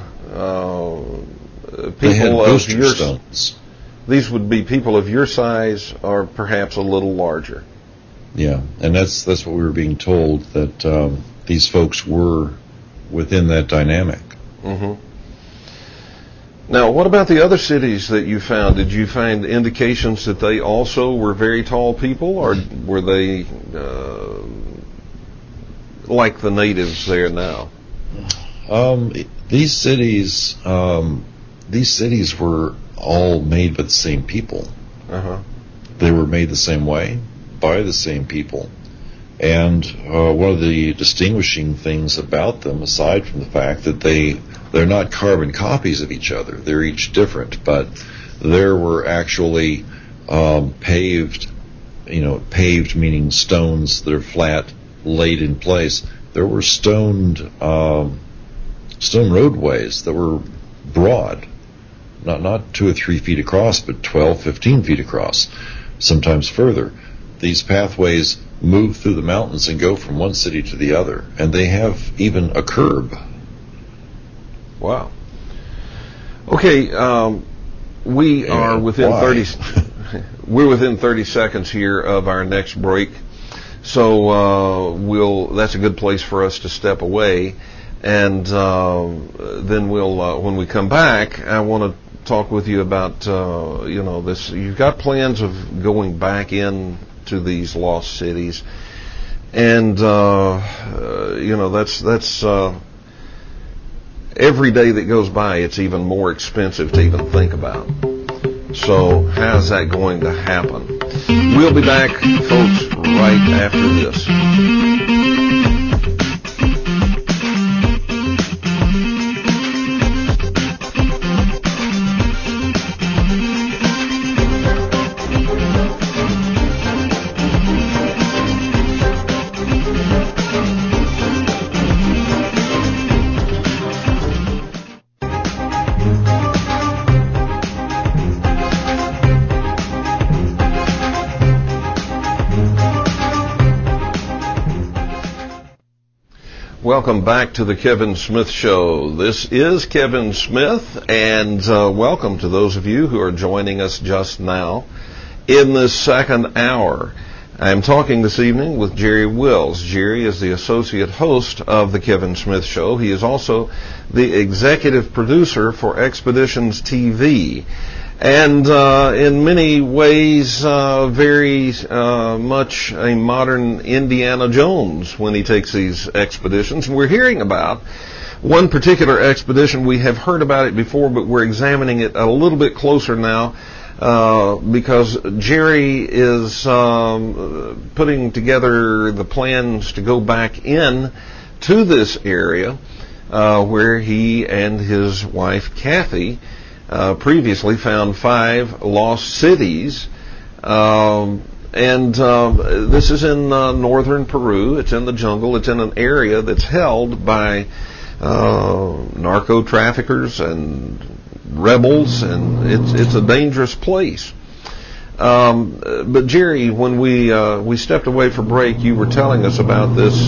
people of your stones. These would be people of your size, or perhaps a little larger. Yeah, and that's what we were being told, that these folks were within that dynamic. Mm-hmm. Now, what about the other cities that you found? Did you find indications that they also were very tall people, or were they like the natives there now? These cities were all made by the same people. Uh-huh. They were made the same way by the same people. And one of the distinguishing things about them, aside from the fact that they're not carbon copies of each other, they're each different, but there were actually paved meaning stones that are flat, laid in place. There were stone roadways that were broad, not 2 or 3 feet across, but 12, 15 feet across, sometimes further. These pathways move through the mountains and go from one city to the other, and they have even a curb. Wow. Okay, we are within 30. We're within 30 seconds here of our next break, so that's a good place for us to step away, and then we'll when we come back, I want to talk with you about this. You've got plans of going back in to these lost cities, and that's every day that goes by, it's even more expensive to even think about. So how's that going to happen? We'll be back, folks, right after this. Welcome back to the Kevin Smith Show. This is Kevin Smith, and welcome to those of you who are joining us just now in this second hour. I'm talking this evening with Jerry Wills. Jerry is the associate host of the Kevin Smith Show. He is also the executive producer for Expeditions TV. And in many ways, very much a modern Indiana Jones when he takes these expeditions. And we're hearing about one particular expedition. We have heard about it before, but we're examining it a little bit closer now because Jerry is putting together the plans to go back in to this area where he and his wife, Kathy, previously found 5 lost cities, and this is in northern Peru. It's in the jungle. It's in an area that's held by narco traffickers and rebels, and it's a dangerous place. But Jerry, when we stepped away for break, you were telling us about this.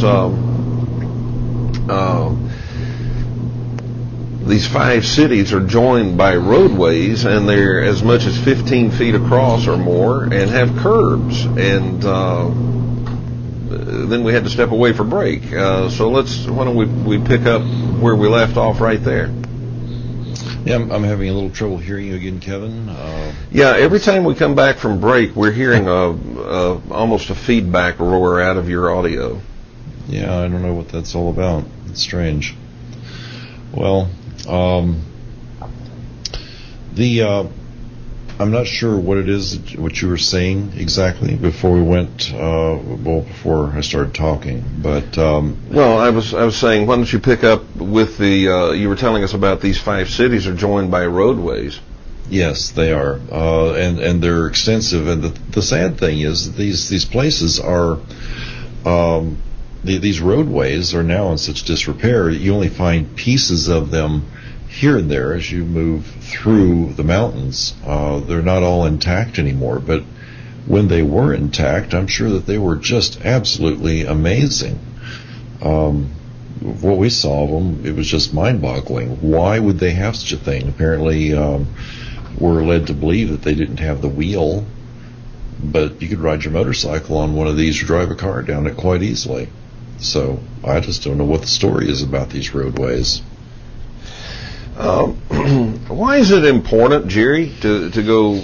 These 5 cities are joined by roadways, and they're as much as 15 feet across or more, and have curbs. And then we had to step away for break. So why don't we pick up where we left off right there? Yeah, I'm having a little trouble hearing you again, Kevin. Yeah, every time we come back from break, we're hearing almost a feedback roar out of your audio. Yeah, I don't know what that's all about. It's strange. Well, I'm not sure what it is, what you were saying exactly before we went, before I started talking, but, well, I was saying, why don't you pick up with you were telling us about these 5 cities are joined by roadways. Yes, they are, and they're extensive, and the sad thing is that these places are, these roadways are now in such disrepair. You only find pieces of them here and there as you move through the mountains. They're not all intact anymore, but when they were intact, I'm sure that they were just absolutely amazing. What we saw of them, it was just mind-boggling. Why would they have such a thing? Apparently, we're led to believe that they didn't have the wheel, but you could ride your motorcycle on one of these or drive a car down it quite easily. So I just don't know what the story is about these roadways. Why is it important, Jerry, to go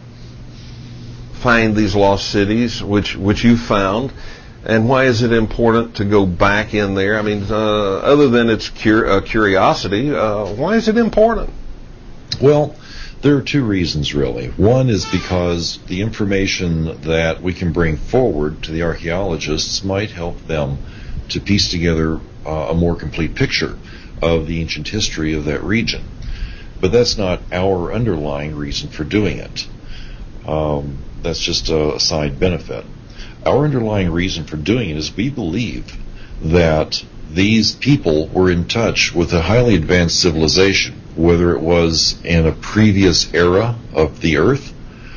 find these lost cities, which you found, and why is it important to go back in there? I mean, other than its curiosity, why is it important? Well, there are 2 reasons, really. One is because the information that we can bring forward to the archaeologists might help them to piece together a more complete picture of the ancient history of that region. But that's not our underlying reason for doing it. That's just a side benefit. Our underlying reason for doing it is we believe that these people were in touch with a highly advanced civilization, whether it was in a previous era of the Earth,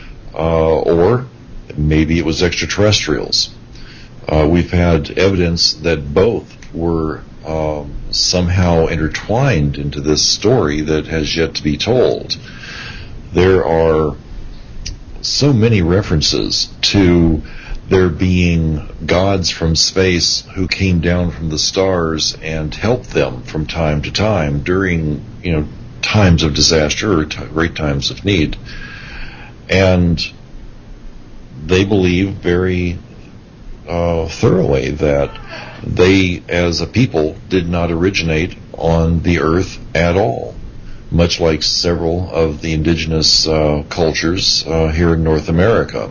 or maybe it was extraterrestrials. We've had evidence that both were somehow intertwined into this story that has yet to be told. There are so many references to there being gods from space who came down from the stars and helped them from time to time during, times of disaster or great times of need. And they believe very thoroughly that they, as a people, did not originate on the earth at all, much like several of the indigenous cultures here in North America.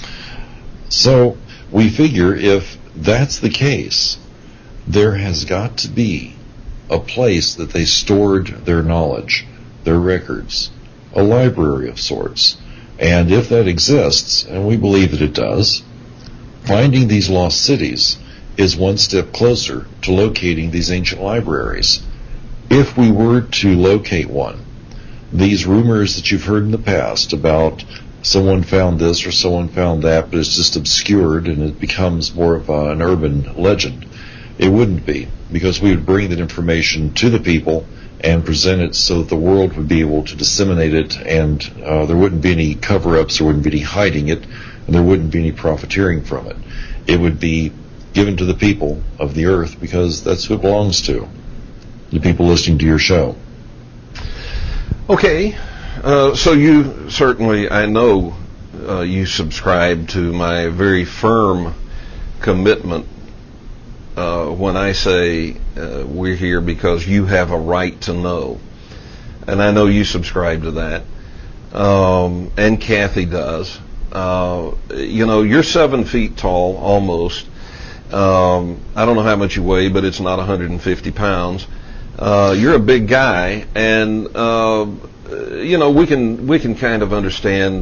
So we figure if that's the case, there has got to be a place that they stored their knowledge, their records, a library of sorts. And if that exists, and we believe that it does, finding these lost cities is one step closer to locating these ancient libraries. If we were to locate one, these rumors that you've heard in the past about someone found this or someone found that, but it's just obscured and it becomes more of an urban legend, It wouldn't be, because we would bring that information to the people and present it so that the world would be able to disseminate it, and there wouldn't be any cover-ups, there wouldn't be any hiding it, and there wouldn't be any profiteering from it. It would be given to the people of the earth because that's who it belongs to, the people listening to your show. Okay, so you certainly, I know you subscribe to my very firm commitment when I say we're here because you have a right to know. And I know you subscribe to that. And Kathy does. You're 7 feet tall, almost. I don't know how much you weigh, but it's not 150 pounds. You're a big guy, and we can kind of understand,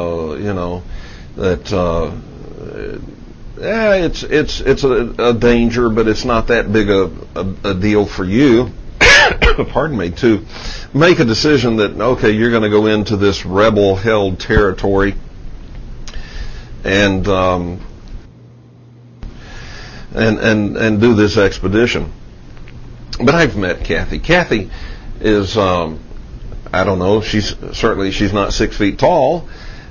that it's a danger, but it's not that big a deal for you. Pardon me, to make a decision that okay, you're going to go into this rebel-held territory and do this expedition. But I've met Kathy. Kathy is, I don't know, she's not 6 feet tall.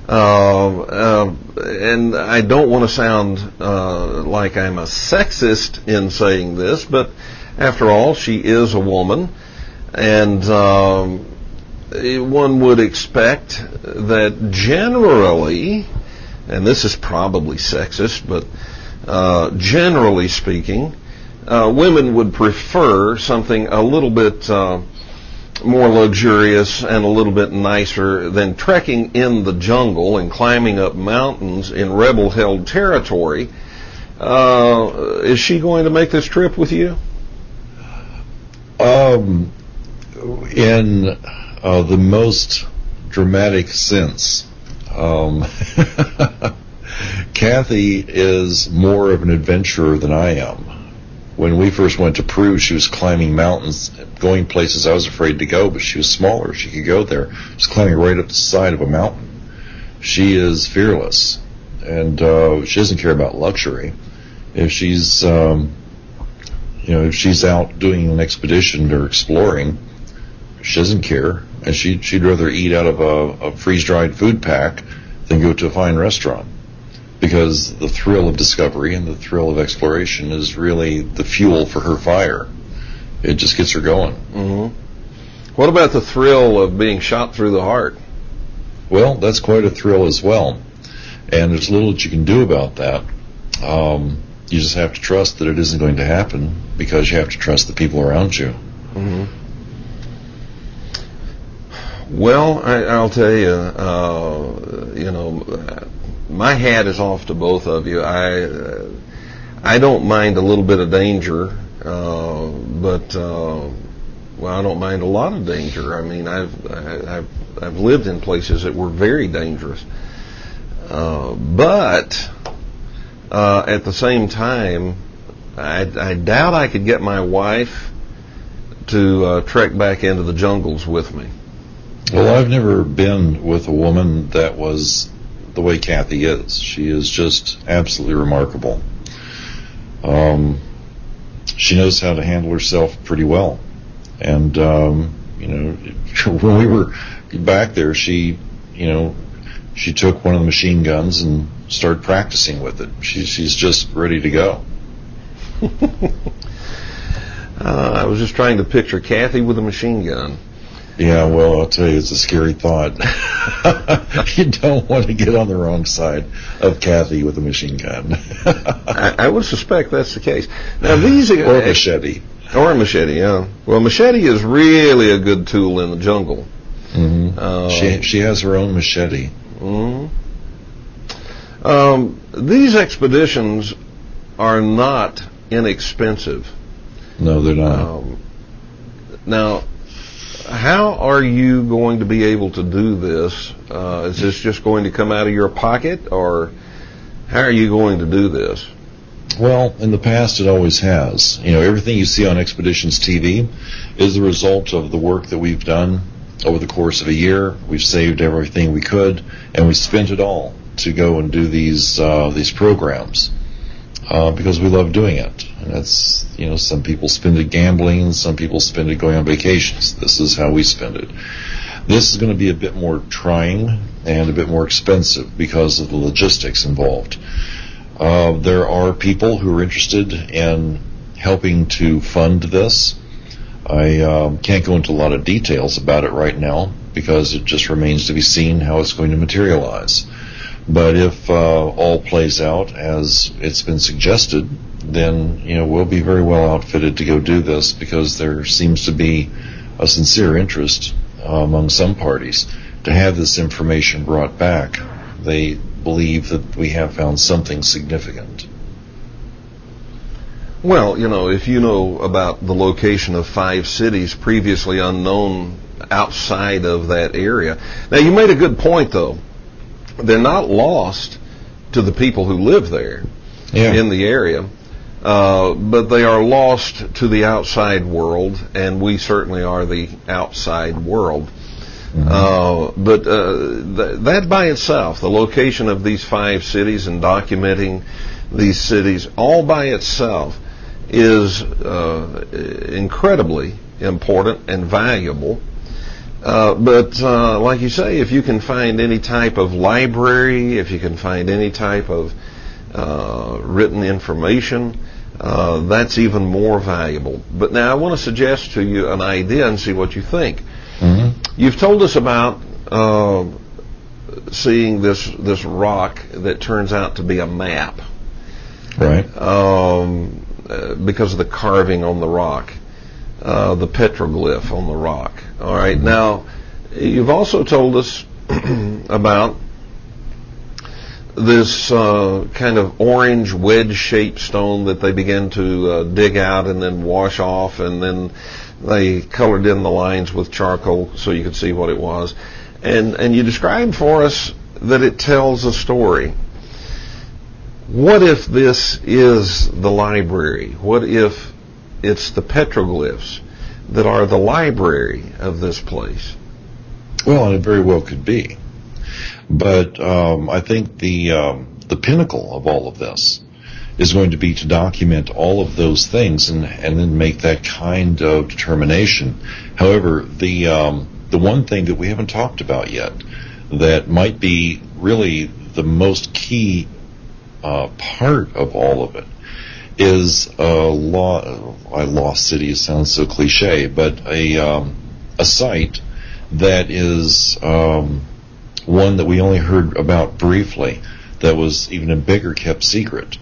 And I don't want to sound like I'm a sexist in saying this, but after all, she is a woman. And one would expect that generally, and this is probably sexist, but generally speaking, women would prefer something a little bit more luxurious and a little bit nicer than trekking in the jungle and climbing up mountains in rebel-held territory. Is she going to make this trip with you? In the most dramatic sense, Kathy is more of an adventurer than I am. When we first went to Peru, she was climbing mountains, going places I was afraid to go, but she was smaller. She could go there. She was climbing right up the side of a mountain. She is fearless, and she doesn't care about luxury. If she's, if she's out doing an expedition or exploring, she doesn't care, and she'd rather eat out of a freeze-dried food pack than go to a fine restaurant. Because the thrill of discovery and the thrill of exploration is really the fuel for her fire. It just gets her going. Mm-hmm. What about the thrill of being shot through the heart? Well, that's quite a thrill as well. And there's little that you can do about that. You just have to trust that it isn't going to happen because you have to trust the people around you. Mm-hmm. Well, I'll tell you, my hat is off to both of you. I don't mind a little bit of danger, but I don't mind a lot of danger. I mean, I've lived in places that were very dangerous, but at the same time, I doubt I could get my wife to trek back into the jungles with me. Well, I've never been with a woman that was the way Kathy is. She is just absolutely remarkable. She knows how to handle herself pretty well. And, when we were back there, she took one of the machine guns and started practicing with it. She's just ready to go. I was just trying to picture Kathy with a machine gun. Yeah, well, I'll tell you, it's a scary thought. You don't want to get on the wrong side of Kathy with a machine gun. I would suspect that's the case. Now, these or a machete. Or a machete, yeah. Well, machete is really a good tool in the jungle. Mm-hmm. She has her own machete. Mm-hmm. These expeditions are not inexpensive. No, they're not. Now, how are you going to be able to do this? Is this just going to come out of your pocket, or how are you going to do this? Well, in the past, it always has. Everything you see on Expeditions TV is the result of the work that we've done over the course of a year. We've saved everything we could, and we spent it all to go and do these programs because we love doing it. And That's, some people spend it gambling, some people spend it going on vacations. This is how we spend it. This is going to be a bit more trying and a bit more expensive because of the logistics involved. There are people who are interested in helping to fund this. I can't go into a lot of details about it right now because it just remains to be seen how it's going to materialize. But if all plays out as it's been suggested, then we'll be very well outfitted to go do this, because there seems to be a sincere interest among some parties to have this information brought back. They believe that we have found something significant. Well, if you know about the location of 5 cities previously unknown outside of that area. Now, you made a good point, though. They're not lost to the people who live there in the area, but they are lost to the outside world, and we certainly are the outside world. Mm-hmm. But that by itself, the location of these 5 cities and documenting these cities all by itself is incredibly important and valuable. But like you say, if you can find any type of library, if you can find any type of written information, that's even more valuable. But now I want to suggest to you an idea and see what you think. Mm-hmm. You've told us about seeing this rock that turns out to be a map. Right. Because of the carving on the rock, the petroglyph on the rock. All right. Mm-hmm. Now, you've also told us about this kind of orange wedge-shaped stone that they began to dig out and then wash off, and then they colored in the lines with charcoal so you could see what it was. And you described for us that it tells a story. What if this is the library? What if it's the petroglyphs that are the library of this place? Well, and it very well could be. But I think the pinnacle of all of this is going to be to document all of those things and then make that kind of determination. However, the one thing that we haven't talked about yet that might be really the most key part of all of it is a lost city. Sounds so cliche, but a site that is one that we only heard about briefly, that was even a bigger kept secret,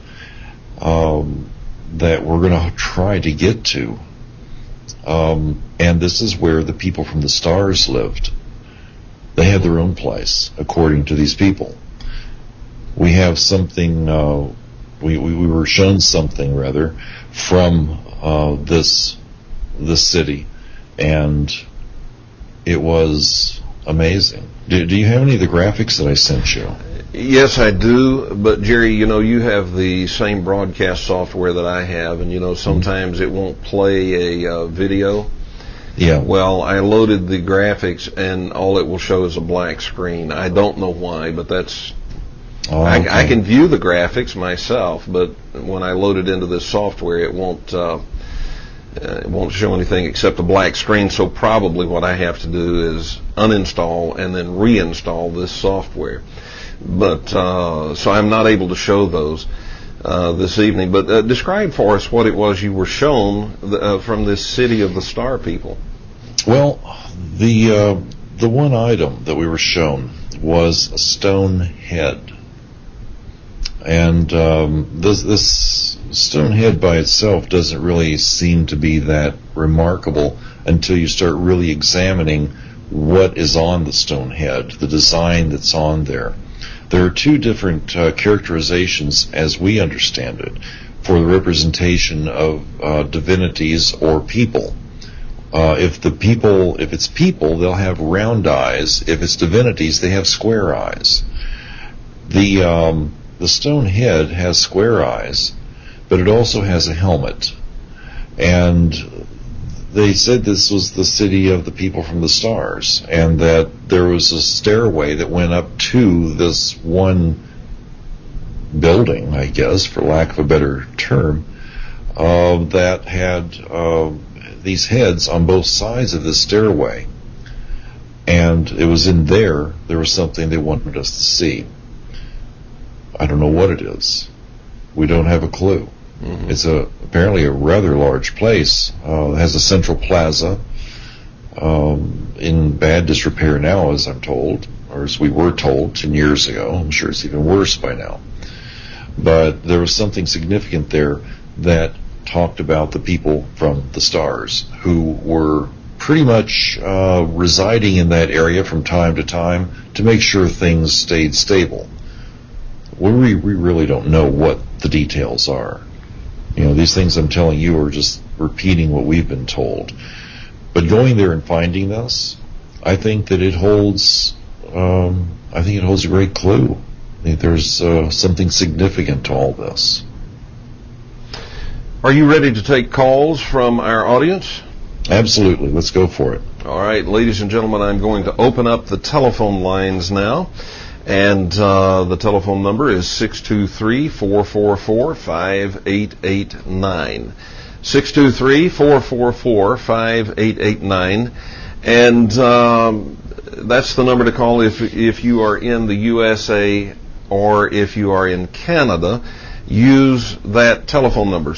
that we're going to try to get to. And this is where the people from the stars lived. They had their own place, according to these people. We have something, we were shown something, rather, from this city, and it was amazing. Do you have any of the graphics that I sent you? Yes, I do. But Jerry, you have the same broadcast software that I have, and sometimes it won't play a video. Yeah. Well, I loaded the graphics, and all it will show is a black screen. I don't know why, but that's... Oh, okay. I can view the graphics myself, but when I load it into this software, it won't show anything except a black screen. So probably what I have to do is uninstall and then reinstall this software. But so I'm not able to show those this evening. But describe for us what it was you were shown from this city of the star people. Well, the one item that we were shown was a stone head. And this stone head by itself doesn't really seem to be that remarkable until you start really examining what is on the stone head, the design that's on there. There are 2 different characterizations, as we understand it, for the representation of divinities or people. If it's people, they'll have round eyes. If it's divinities, they have square eyes. The stone head has square eyes, but it also has a helmet. And they said this was the city of the people from the stars, and that there was a stairway that went up to this one building, I guess, for lack of a better term, that had these heads on both sides of the stairway. And it was in there was something they wanted us to see. I don't know what it is. We don't have a clue. Mm-hmm. It's apparently a rather large place. It has a central plaza in bad disrepair now, as I'm told, or as we were told 10 years ago. I'm sure it's even worse by now. But there was something significant there that talked about the people from the stars who were pretty much residing in that area from time to make sure things stayed stable. We really don't know what the details are. These things I'm telling you are just repeating what we've been told. But going there and finding this, I think that it holds a great clue. I think there's something significant to all this. Are you ready to take calls from our audience? Absolutely. Let's go for it. All right, ladies and gentlemen, I'm going to open up the telephone lines now. And the telephone number is 623-444-5889. 623-444-5889. And that's the number to call if you are in the USA or if you are in Canada. Use that telephone number,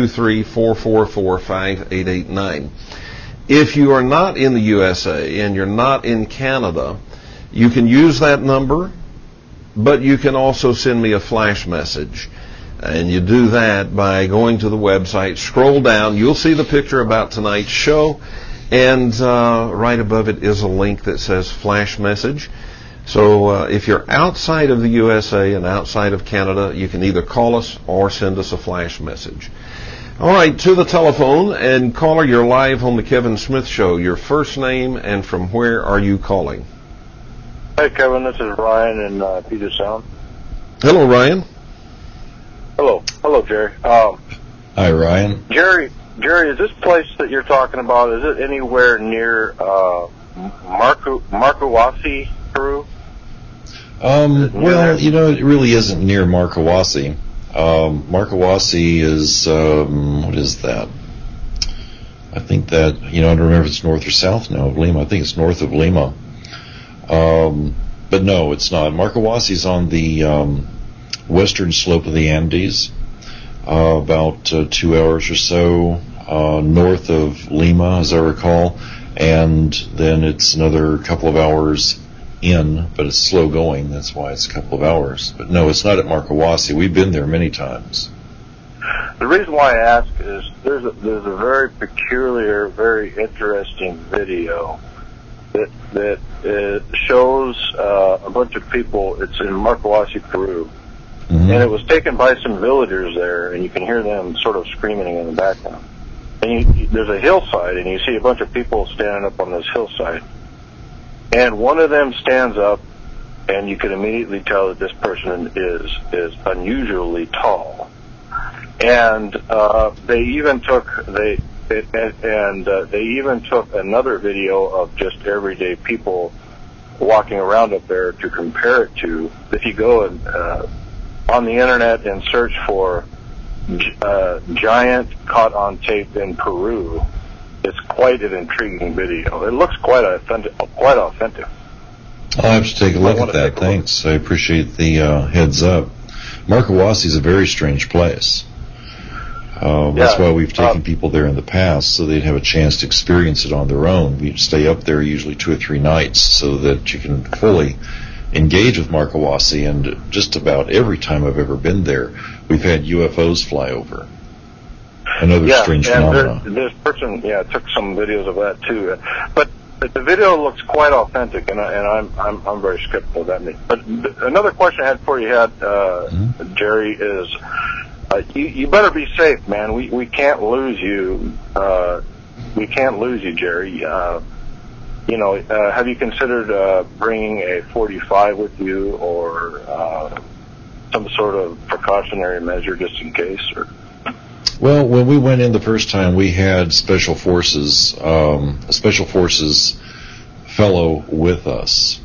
623-444-5889. If you are not in the USA and you're not in Canada, you can use that number, but you can also send me a flash message. And you do that by going to the website, scroll down, you'll see the picture about tonight's show, and right above it is a link that says flash message. So if you're outside of the USA and outside of Canada, you can either call us or send us a flash message. All right, to the telephone, and caller, you're live on the Kevin Smith Show. Your first name and from where are you calling? Hey, Kevin, this is Ryan in Puget Sound. Hello, Ryan. Hello, Jerry. Hi, Ryan. Jerry, is this place that you're talking about, is it anywhere near Marcahuasi, Peru? Well, it really isn't near Marcahuasi. Marcahuasi is, what is that? I think that, I don't remember if it's north or south now of Lima. I think it's north of Lima. But no, it's not. Marcahuasi is on the western slope of the Andes, about 2 hours or so north of Lima, as I recall, and then it's another couple of hours in, but it's slow going. That's why it's a couple of hours. But no, it's not at Marcahuasi. We've been there many times. The reason why I ask is there's a very peculiar, very interesting video that shows a bunch of people. It's in Marcahuasi, Peru, and it was taken by some villagers there, and you can hear them sort of screaming in the background. And there's a hillside, and you see a bunch of people standing up on this hillside. And one of them stands up, and you can immediately tell that this person is unusually tall. And they even took another video of just everyday people walking around up there to compare it to. If you go on the internet and search for giant caught on tape in Peru, it's quite an intriguing video. It looks quite authentic. I'll have to take a look at that. Thanks. I appreciate the heads up. Marcahuasi is a very strange place. That's why we've taken people there in the past, so they'd have a chance to experience it on their own. We stay up there usually 2 or 3 nights so that you can fully engage with Marcahuasi. And just about every time I've ever been there, we've had UFOs fly over. Another strange phenomenon. This person, took some videos of that too. But the video looks quite authentic, and I'm very skeptical of that. But another question I had for you, Jerry, is you better be safe, man. We can't lose you. We can't lose you, Jerry. Have you considered bringing a 45 with you, or some sort of precautionary measure just in case? Or? Well, when we went in the first time, we had Special Forces, a Special Forces fellow with us.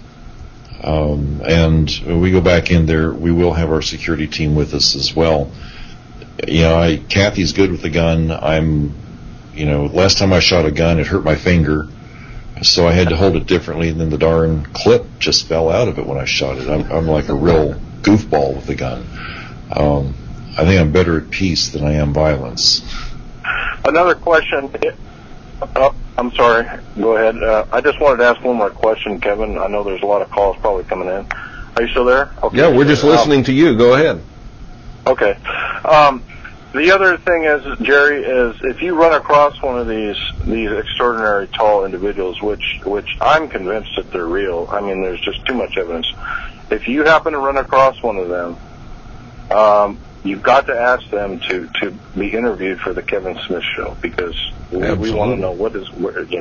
And when we go back in there, we will have our security team with us as well. Kathy's good with the gun. Last time I shot a gun, it hurt my finger, so I had to hold it differently, and then the darn clip just fell out of it when I shot it. I'm like a real goofball with the gun. I think I'm better at peace than I am violence. Another question. I'm sorry. Go ahead. I just wanted to ask one more question, Kevin. I know there's a lot of calls probably coming in. Are you still there? Okay. Yeah, we're just listening to you. Go ahead. Okay. The other thing is, Jerry, is if you run across one of these extraordinary tall individuals, which I'm convinced that they're real. I mean, there's just too much evidence. If you happen to run across one of them, you've got to ask them to be interviewed for the Kevin Smith Show, because we want to know what is,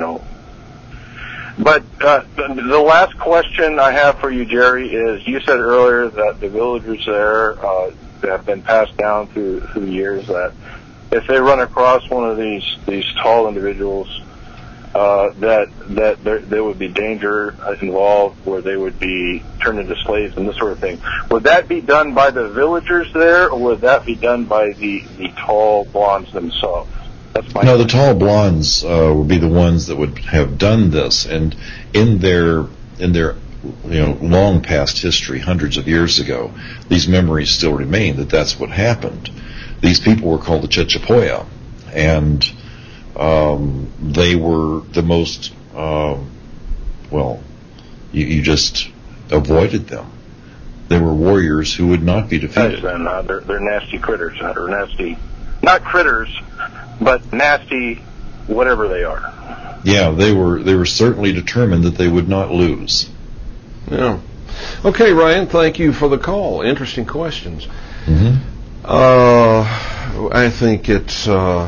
But the last question I have for you, Jerry, is you said earlier that the villagers there have been passed down through the years, that if they run across one of these tall individuals, that there would be danger involved, where they would be turned into slaves and this sort of thing. Would that be done by the villagers there, or would that be done by the tall blondes themselves? That's my the tall blondes would be the ones that would have done this, and in their long past history, hundreds of years ago, these memories still remain that that's what happened. These people were called the Chechapoya, and they were the most, you just avoided them. They were warriors who would not be defeated. They're nasty critters, or nasty, not critters, but nasty, whatever they are. Yeah, they were certainly determined that they would not lose. Yeah. Okay, Ryan, thank you for the call. Interesting questions. Mm-hmm. I think it's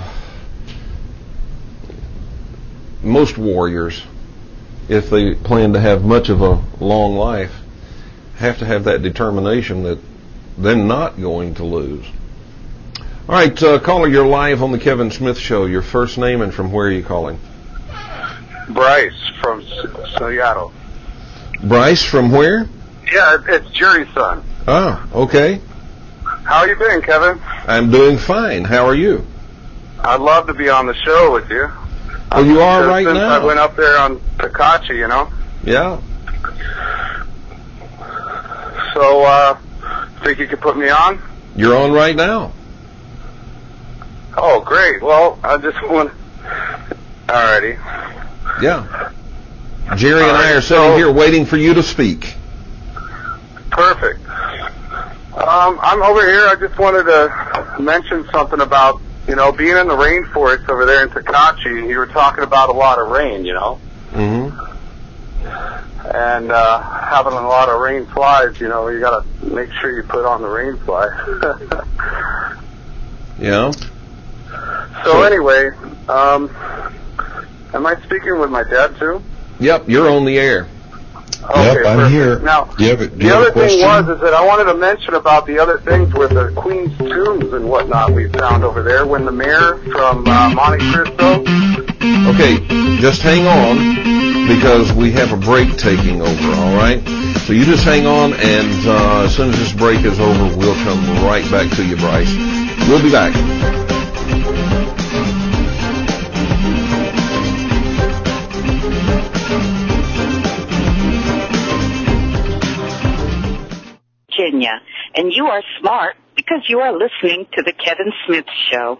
most warriors, if they plan to have much of a long life, have to have that determination that they're not going to lose. All right, caller, you're live on the Kevin Smith Show. Your first name and from where are you calling? Bryce from Seattle. Bryce from where? Yeah, it's Jerry's son. Ah, okay. How are you doing, Kevin? I'm doing fine. How are you? I'd love to be on the show with you. Well, you are right since now. I went up there on Takachi, Yeah. So, think you could put me on? You're on right now. Oh, great. Well, I just want... Alrighty. Yeah. Jerry and I are sitting here waiting for you to speak. Perfect. I'm over here. I just wanted to mention something about, being in the rainforest over there in Takachi. You were talking about a lot of rain, Mm-hmm. And having a lot of rain flies, you got to make sure you put on the rain fly. Yeah. So anyway, am I speaking with my dad too? Yep, you're on the air. Okay, yep, I'm perfect. here. Now, do you have the other a question? thing is that I wanted to mention about the other things with the Queen's tombs and whatnot we found over there when the mayor from Monte Cristo. Okay, just hang on, because we have a break taking over, all right? So you just hang on, and as soon as this break is over, we'll come right back to you, Bryce. We'll be back. Virginia, and you are smart because you are listening to the Kevin Smith Show.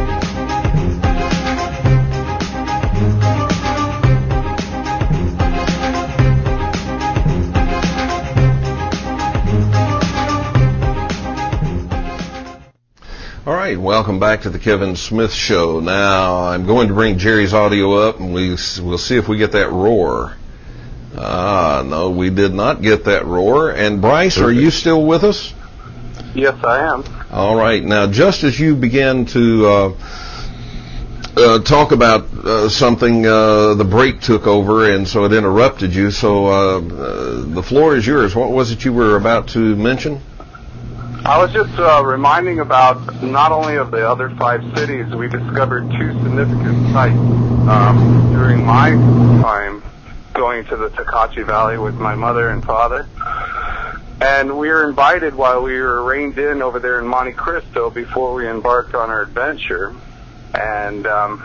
All right, welcome back to the Kevin Smith Show. Now, I'm going to bring Jerry's audio up, and we'll see if we get that roar. No, we did not get that roar. And Bryce, are you still with us? Yes, I am. All right. Now, just as you began to talk about something, the break took over, and so it interrupted you. So the floor is yours. What was it you were about to mention? I was just reminding about not only of the other 5 cities, we discovered 2 significant sites during my time going to the Takachi Valley with my mother and father. And we were invited while we were reined in over there in Monte Cristo before we embarked on our adventure. And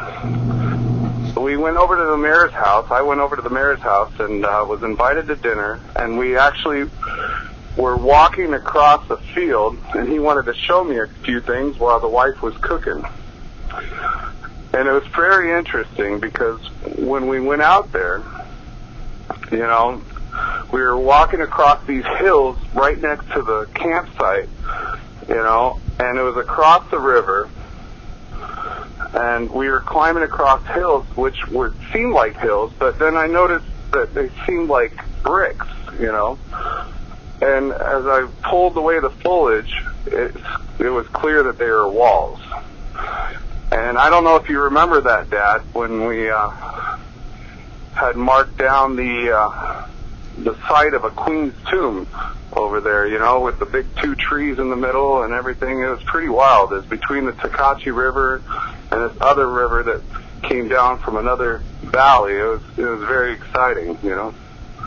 we went over to the mayor's house. I went over to the mayor's house and was invited to dinner. And we actually were walking across the field, and he wanted to show me a few things while the wife was cooking. And it was very interesting because when we went out there, you know, we were walking across these hills right next to the campsite, you know, and it was across the river. And we were climbing across hills, which seemed like hills, but then I noticed that they seemed like bricks, you know. And as I pulled away the foliage, it was clear that they were walls. And I don't know if you remember that, Dad, when we had marked down the site of a queen's tomb over there, you know, with the big 2 trees in the middle and everything. It was pretty wild. It's between the Takachi River and this other river that came down from another valley. It was very exciting, you know.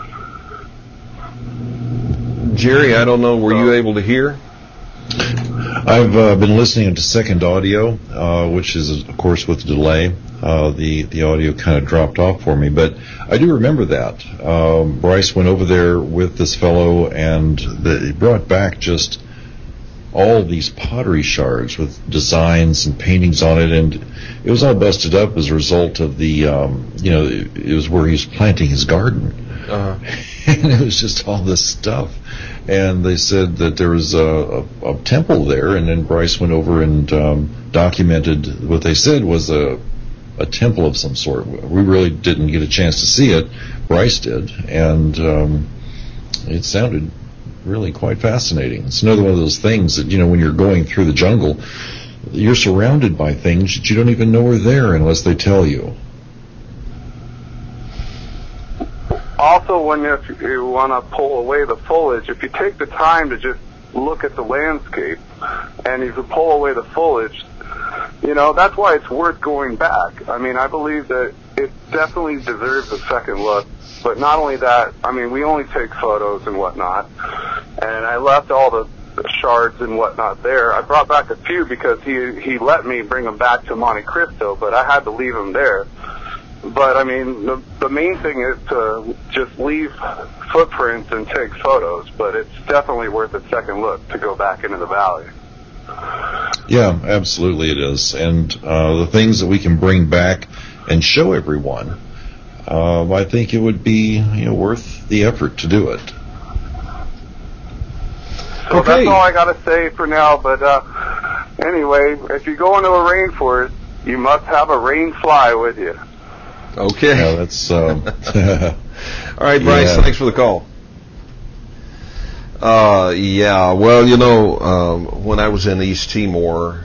Jerry, I don't know, were you able to hear? I've been listening to second audio, which is, of course, with delay. The audio kind of dropped off for me, but I do remember that. Bryce went over there with this fellow, and he brought back just all these pottery shards with designs and paintings on it, and it was all busted up as a result of the, it was where he was planting his garden. Uh-huh. And it was just all this stuff. And they said that there was a temple there, and then Bryce went over and documented what they said was a temple of some sort. We really didn't get a chance to see it. Bryce did, and it sounded really quite fascinating. It's another one of those things that, you know, when you're going through the jungle, you're surrounded by things that you don't even know are there unless they tell you. Also, if you want to pull away the foliage, if you take the time to just look at the landscape, and if you pull away the foliage, you know, that's why it's worth going back. I mean, I believe that it definitely deserves a second look. But not only that, I mean, we only take photos and whatnot, and I left all the shards and whatnot there. I brought back a few because he let me bring them back to Monte Cristo, but I had to leave them there. But, I mean, the main thing is to just leave footprints and take photos, but it's definitely worth a second look to go back into the valley. Yeah, absolutely it is. And the things that we can bring back and show everyone, I think it would be, you know, worth the effort to do it. So that's all I got to say for now, but anyway, if you go into a rainforest, you must have a rain fly with you. Okay. Yeah, that's... all right, Bryce, thanks for the call. Yeah, well, you know, when I was in East Timor,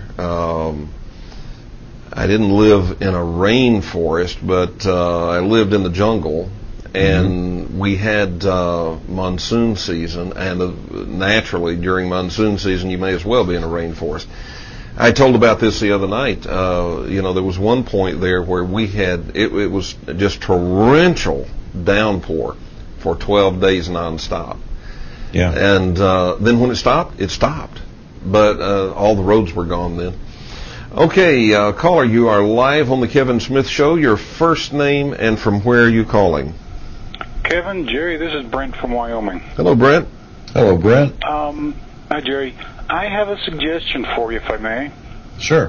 I didn't live in a rainforest, but I lived in the jungle, and we had monsoon season, and naturally during monsoon season you may as well be in a rainforest. I told about this the other night. You know, there was one point there where we had, it was just torrential downpour for 12 days nonstop. Yeah. And then when it stopped. But all the roads were gone then. Okay, caller, you are live on the Kevin Smith Show. Your first name and from where are you calling? Kevin, Jerry, this is Brent from Wyoming. Hello, Brent. Hello, Brent. Hi, Jerry. I have a suggestion for you, if I may. Sure.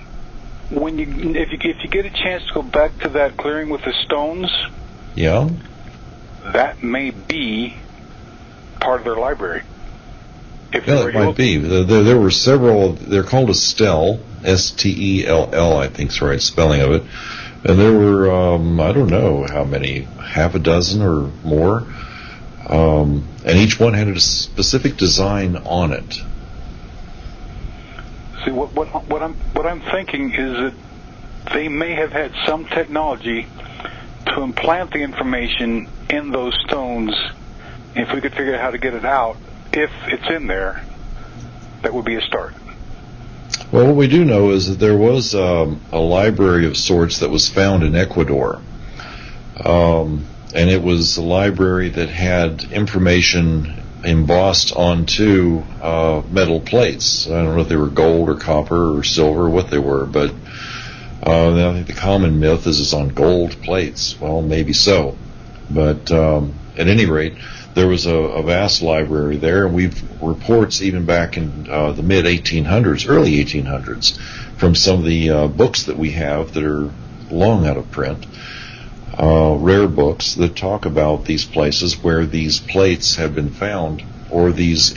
If you get a chance to go back to that clearing with the stones, yeah, that may be part of their library. Yeah, it might be. There were several. They're called a stele, S-T-E-L-L, I think is the right spelling of it. And there were, I don't know how many, half a dozen or more. And each one had a specific design on it. See, what I'm thinking is that they may have had some technology to implant the information in those stones. If we could figure out how to get it out, if it's in there, that would be a start. Well, what we do know is that there was a library of sorts that was found in Ecuador. And it was a library that had information embossed onto metal plates. I don't know if they were gold or copper or silver, or what they were, but I think the common myth is it's on gold plates. Well, maybe so, but at any rate, there was a vast library there, and we've reports even back in the mid 1800s, early 1800s, from some of the books that we have that are long out of print, rare books that talk about these places where these plates have been found, or these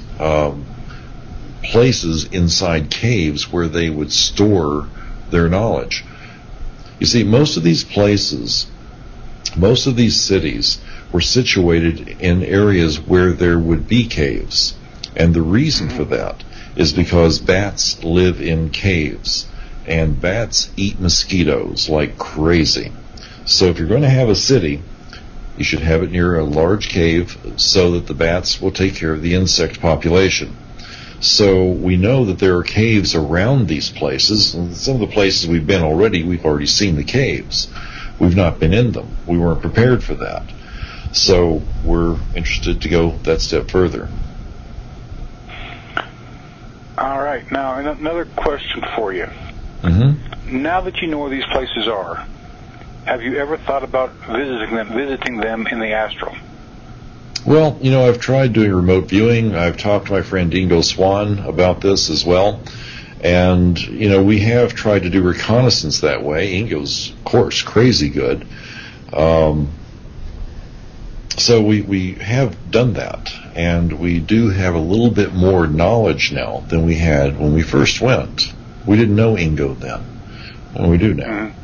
places inside caves where they would store their knowledge. You see, most of these places, most of these cities were situated in areas where there would be caves. And the reason for that is because bats live in caves, and bats eat mosquitoes like crazy. So if you're going to have a city, you should have it near a large cave so that the bats will take care of the insect population. So we know that there are caves around these places, and some of the places we've been already, we've already seen the caves. We've not been in them. We weren't prepared for that. So we're interested to go that step further. All right. Now, another question for you. Mm-hmm. Now that you know where these places are, have you ever thought about visiting them in the astral? Well, I've tried doing remote viewing. I've talked to my friend Ingo Swan about this as well. And, we have tried to do reconnaissance that way. Ingo's, of course, crazy good. So we have done that. And we do have a little bit more knowledge now than we had when we first went. We didn't know Ingo then. And we do now. Mm-hmm.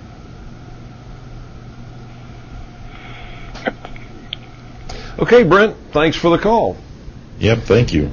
Okay, Brent, thanks for the call. Yep, thank you.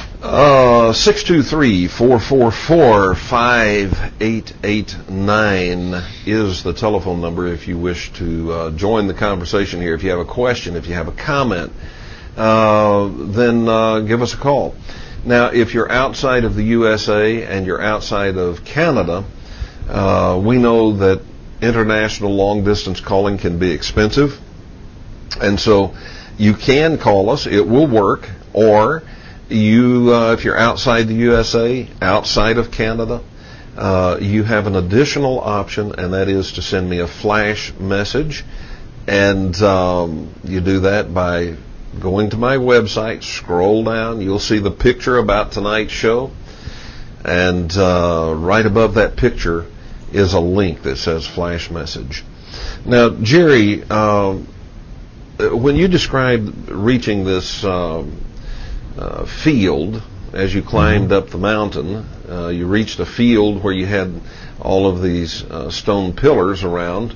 623-444-5889 is the telephone number if you wish to join the conversation here. If you have a question, if you have a comment, then give us a call. Now, if you're outside of the USA and you're outside of Canada, we know that international long-distance calling can be expensive. And so you can call us. It will work. Or if you're outside the USA, outside of Canada, you have an additional option, and that is to send me a flash message. And you do that by going to my website, scroll down, you'll see the picture about tonight's show. And right above that picture is a link that says flash message. Now, Jerry, when you described reaching this field as you climbed up the mountain, you reached a field where you had all of these stone pillars around.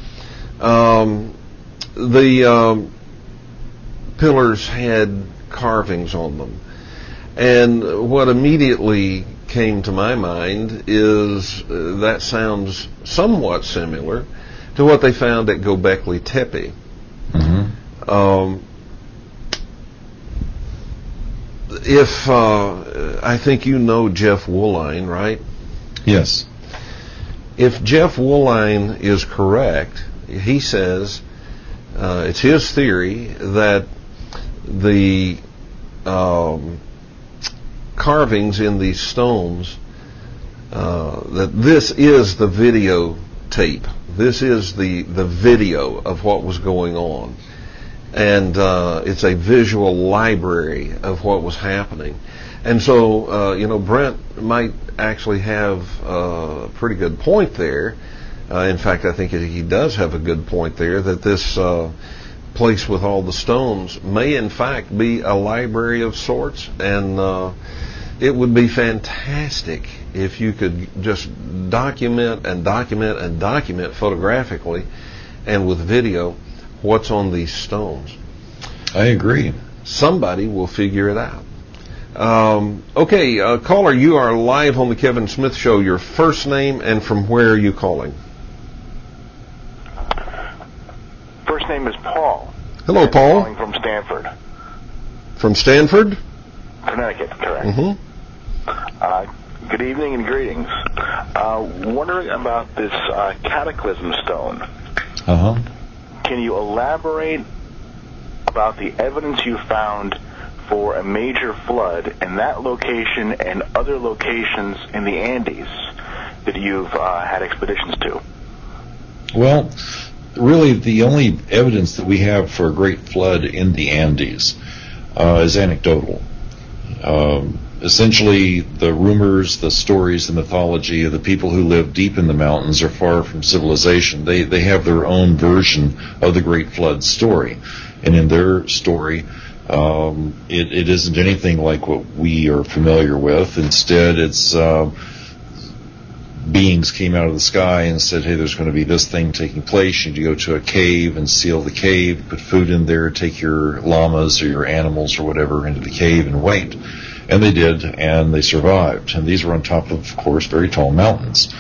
The pillars had carvings on them. And what immediately came to my mind is that sounds somewhat similar to what they found at Göbekli Tepe. Mm-hmm. I think you know Jeff Woolline, right? Yes. If Jeff Woolline is correct, he says it's his theory that the carvings in these stones, that this is the videotape. This is the video of what was going on. And it's a visual library of what was happening. And so, Brent might actually have a pretty good point there. In fact, I think he does have a good point there, that this place with all the stones may in fact be a library of sorts. And it would be fantastic if you could just document photographically and with video what's on these stones. I agree. Somebody will figure it out. Okay, caller, you are live on the Kevin Smith Show. Your first name and from where are you calling? First name is Paul. Hello, Paul. Calling from Stanford. From Stanford? Connecticut, correct. Mm-hmm. Good evening and greetings. Wondering about this cataclysm stone. Uh-huh. Can you elaborate about the evidence you found for a major flood in that location and other locations in the Andes that you've had expeditions to? Well, really, the only evidence that we have for a great flood in the Andes is anecdotal. Essentially, the rumors, the stories, the mythology of the people who live deep in the mountains are far from civilization. They have their own version of the Great Flood story. And in their story, it isn't anything like what we are familiar with. Instead, it's beings came out of the sky and said, hey, there's going to be this thing taking place. You need to go to a cave and seal the cave, put food in there, take your llamas or your animals or whatever into the cave and wait. And they did, and they survived. And these were on top of course, very tall mountains.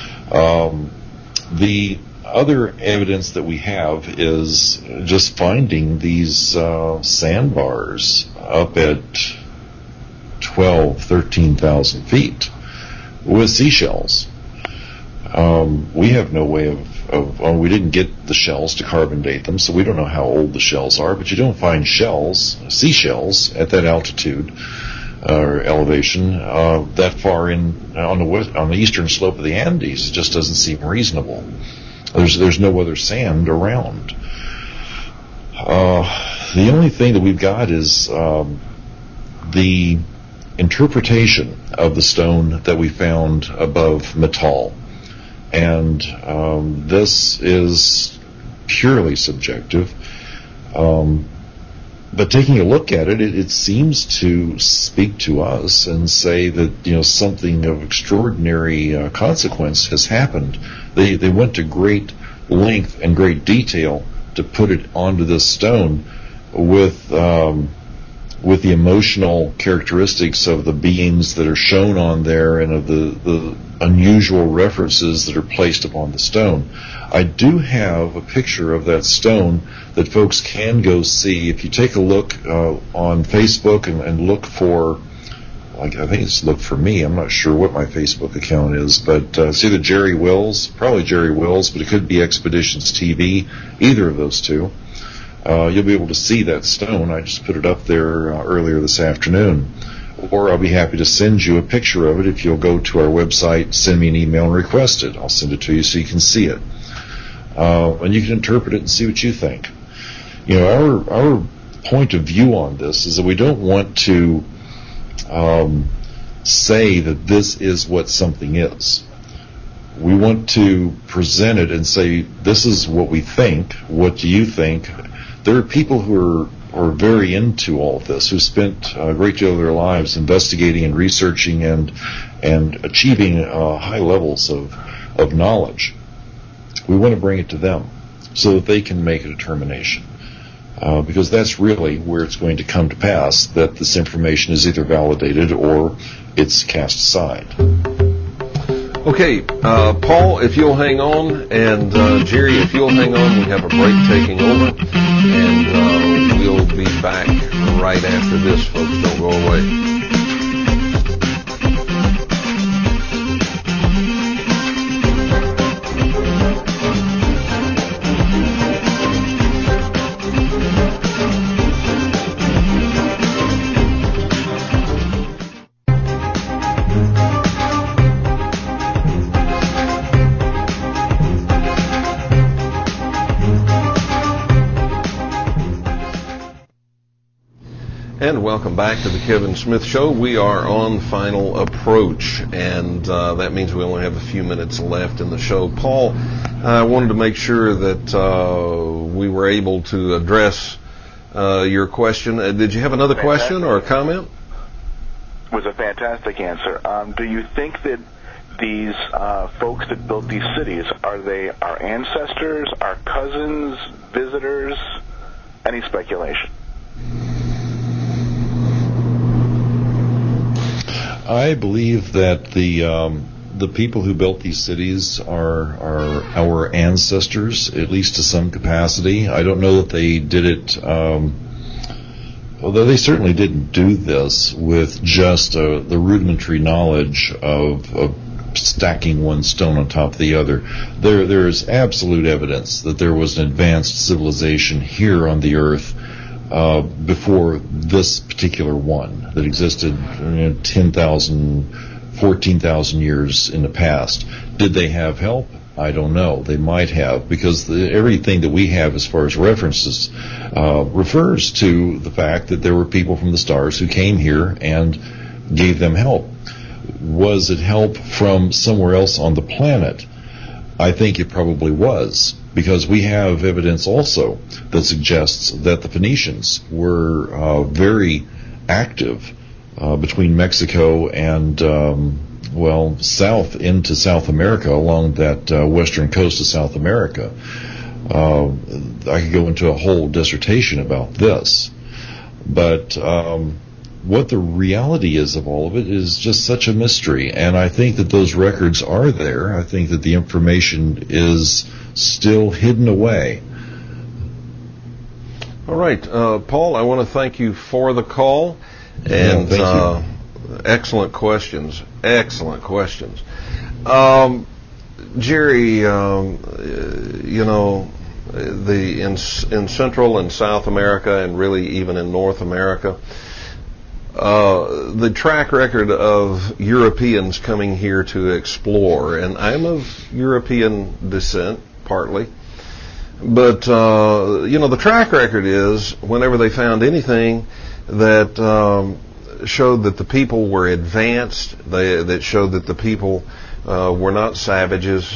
The other evidence that we have is just finding these sandbars up at 12,000, 13,000 feet with seashells. We have no way of we didn't get the shells to carbon date them, so we don't know how old the shells are, but you don't find seashells at that altitude or elevation that far in on the eastern slope of the Andes. It just doesn't seem reasonable. There's no other sand around. The only thing that we've got is the interpretation of the stone that we found above Metal. And this is purely subjective. But taking a look at it, it seems to speak to us and say that something of extraordinary consequence has happened. They went to great length and great detail to put it onto this stone with the emotional characteristics of the beings that are shown on there and of the unusual references that are placed upon the stone. I do have a picture of that stone that folks can go see. If you take a look on Facebook and look for, I think it's look for me. I'm not sure what my Facebook account is, but it's either Jerry Wills, probably Jerry Wills, but it could be Expeditions TV, either of those two. You'll be able to see that stone. I just put it up there earlier this afternoon. Or I'll be happy to send you a picture of it if you'll go to our website, send me an email and request it. I'll send it to you so you can see it. And you can interpret it and see what you think. Our point of view on this is that we don't want to say that this is what something is. We want to present it and say, this is what we think. What do you think? There are people who are very into all of this, who spent a great deal of their lives investigating and researching and achieving high levels of knowledge. We want to bring it to them so that they can make a determination. Because that's really where it's going to come to pass, that this information is either validated or it's cast aside. Okay, Paul, if you'll hang on, and Jerry, if you'll hang on, we have a break taking over, and we'll be back right after this, folks. Don't go away. And welcome back to the Kevin Smith Show. We are on final approach, and that means we only have a few minutes left in the show. Paul, I wanted to make sure that we were able to address your question. Did you have another question or a comment? It was a fantastic answer. Do you think that these folks that built these cities, are they our ancestors, our cousins, visitors? Any speculation? I believe that the people who built these cities are our ancestors, at least to some capacity. I don't know that they did it, although they certainly didn't do this with just the rudimentary knowledge of stacking one stone on top of the other. There is absolute evidence that there was an advanced civilization here on the earth before this particular one that existed 10,000, 14,000 years in the past. Did they have help? I don't know. They might have, because everything that we have as far as references refers to the fact that there were people from the stars who came here and gave them help. Was it help from somewhere else on the planet? I think it probably was, because we have evidence also that suggests that the Phoenicians were very active between Mexico and south into South America, along that western coast of South America. I could go into a whole dissertation about this, but what the reality is of all of it is just such a mystery, and I think that those records are there. I think that the information is still hidden away. All right, Paul, I want to thank you for the call, and thank you. Excellent questions. Excellent questions. Jerry, in Central and South America, and really even in North America, the track record of Europeans coming here to explore, and I'm of European descent, partly, but, the track record is whenever they found anything that showed that the people were advanced, that showed that the people were not savages,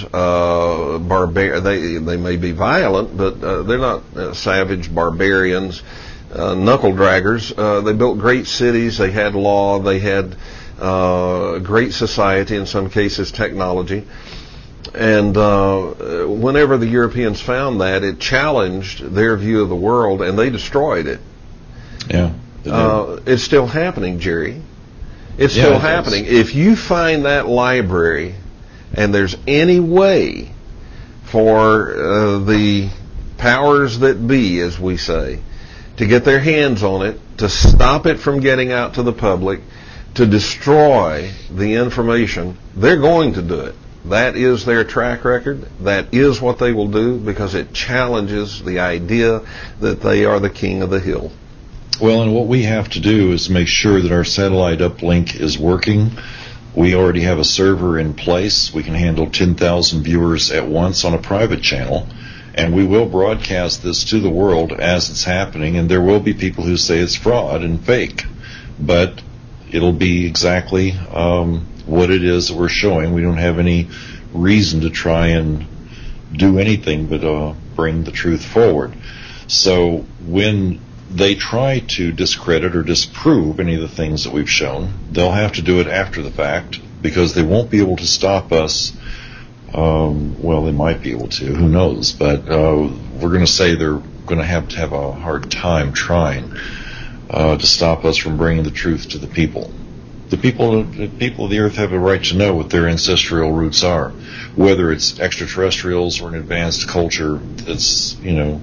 they may be violent, but they're not savage barbarians, knuckle draggers. They built great cities, they had law, they had great society, in some cases technology. And whenever the Europeans found that, it challenged their view of the world, and they destroyed it. Yeah. It's still happening, Jerry. It's still happening. If you find that library, and there's any way for the powers that be, as we say, to get their hands on it, to stop it from getting out to the public, to destroy the information, they're going to do it. That is their track record. That is what they will do, because it challenges the idea that they are the king of the hill. Well, and what we have to do is make sure that our satellite uplink is working. We already have a server in place. We can handle 10,000 viewers at once on a private channel, and we will broadcast this to the world as it's happening, and there will be people who say it's fraud and fake, but it'll be exactly what it is that we're showing. We don't have any reason to try and do anything but bring the truth forward. So when they try to discredit or disprove any of the things that we've shown, they'll have to do it after the fact, because they won't be able to stop us. Well, they might be able to, who knows, but we're going to say they're going to have a hard time trying to stop us from bringing the truth to the people. The people of the earth have a right to know what their ancestral roots are, whether it's extraterrestrials or an advanced culture that's,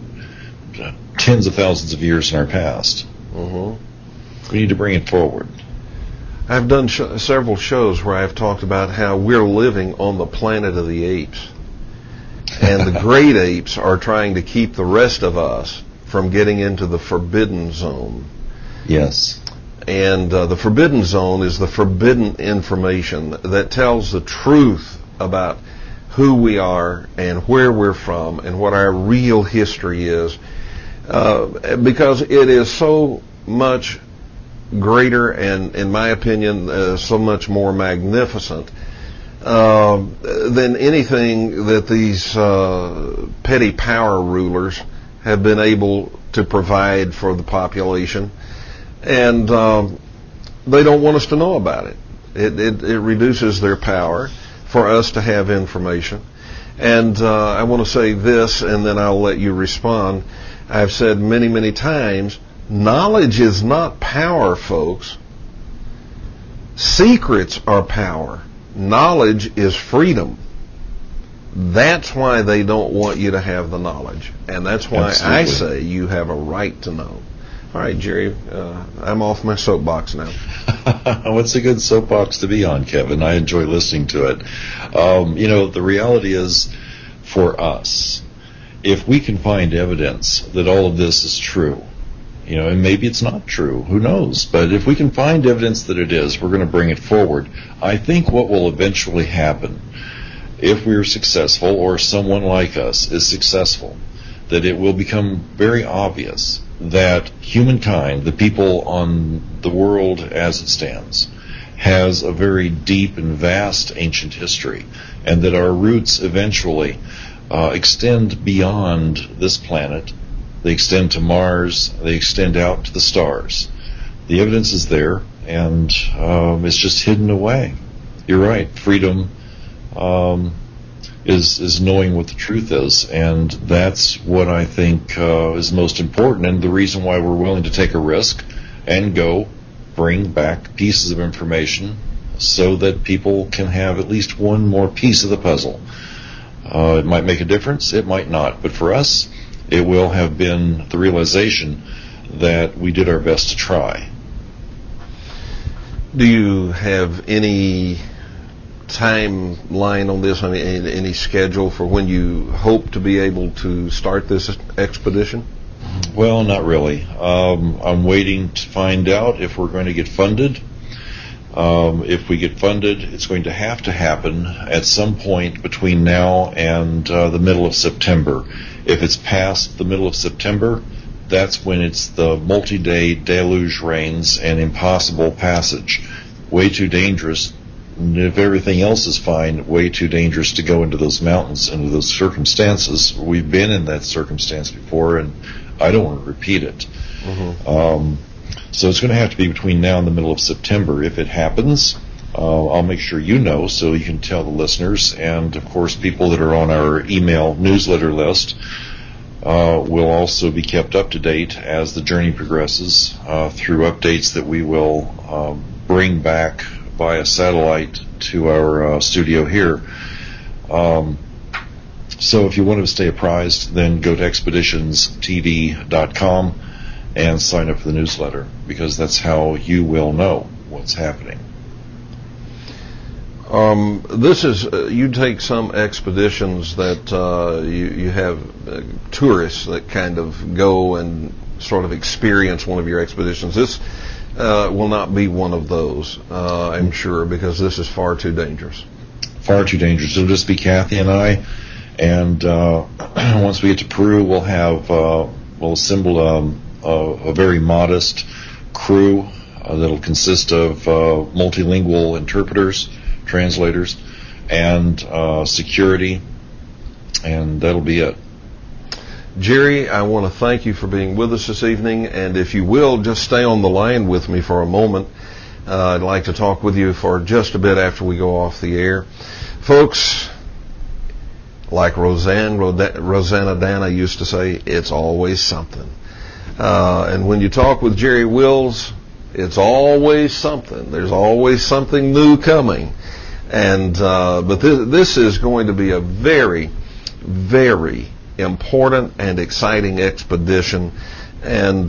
tens of thousands of years in our past. We need to bring it forward. I've done several shows where I've talked about how we're living on the planet of the apes. And the great apes are trying to keep the rest of us from getting into the forbidden zone. Yes. And the forbidden zone is the forbidden information that tells the truth about who we are and where we're from and what our real history is. Because it is so much greater and, in my opinion, so much more magnificent than anything that these petty power rulers have been able to provide for the population. And they don't want us to know about it. It reduces their power for us to have information. And I want to say this, and then I'll let you respond. I've said many, many times, knowledge is not power, folks. Secrets are power. Knowledge is freedom. That's why they don't want you to have the knowledge. And that's why I say you have a right to know. All right, Jerry, I'm off my soapbox now. What's a good soapbox to be on, Kevin? I enjoy listening to it. The reality is, for us, if we can find evidence that all of this is true, And maybe it's not true. Who knows? But if we can find evidence that it is, we're going to bring it forward. I think what will eventually happen, if we're successful, or someone like us is successful, that it will become very obvious that humankind, the people on the world as it stands, has a very deep and vast ancient history, and that our roots eventually extend beyond this planet. They extend to Mars. They extend out to the stars. The evidence is there, and it's just hidden away. You're right. Freedom is knowing what the truth is, and that's what I think is most important, and the reason why we're willing to take a risk and go bring back pieces of information so that people can have at least one more piece of the puzzle. It might make a difference. It might not. But for us, it will have been the realization that we did our best to try. Do you have any timeline on this? I mean, any schedule for when you hope to be able to start this expedition? Well, not really. I'm waiting to find out if we're going to get funded. If we get funded, it's going to happen at some point between now and the middle of September. If it's past the middle of September, that's when it's the multi-day deluge rains and impossible passage. Way too dangerous. And if everything else is fine, way too dangerous to go into those mountains, into those circumstances. We've been in that circumstance before, and I don't want to repeat it. Mm-hmm. So it's going to have to be between now and the middle of September. If it happens, I'll make sure you know so you can tell the listeners. And, of course, people that are on our email newsletter list will also be kept up to date as the journey progresses through updates that we will bring back via satellite to our studio here. So if you want to stay apprised, then go to expeditionstv.com and sign up for the newsletter, because that's how you will know what's happening. This is you take some expeditions that you have tourists that kind of go and sort of experience one of your expeditions. This will not be one of those, I'm sure, because this is far too dangerous. Far too dangerous. It'll just be Kathy and I, and once we get to Peru, we'll assemble a very modest crew that'll consist of multilingual interpreters, translators, and security, and that'll be it. Jerry, I want to thank you for being with us this evening, and if you will, just stay on the line with me for a moment. I'd like to talk with you for just a bit after we go off the air. Folks, like Rosanna Dana used to say, it's always something. And when you talk with Jerry Wills, it's always something. There's always something new coming. And but this is going to be a very, very important and exciting expedition. And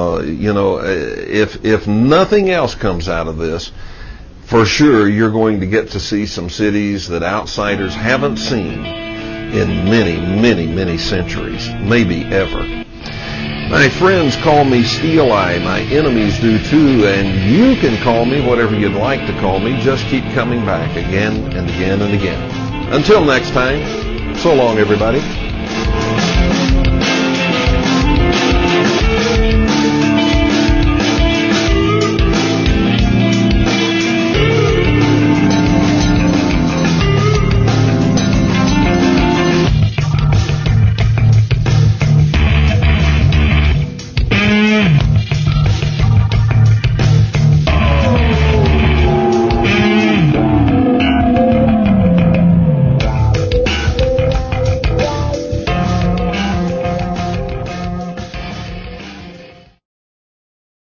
if nothing else comes out of this, for sure you're going to get to see some cities that outsiders haven't seen in many, many, many centuries, maybe ever. My friends call me Steel Eye. My enemies do too, and you can call me whatever you'd like to call me. Just keep coming back again and again and again. Until next time, so long, everybody.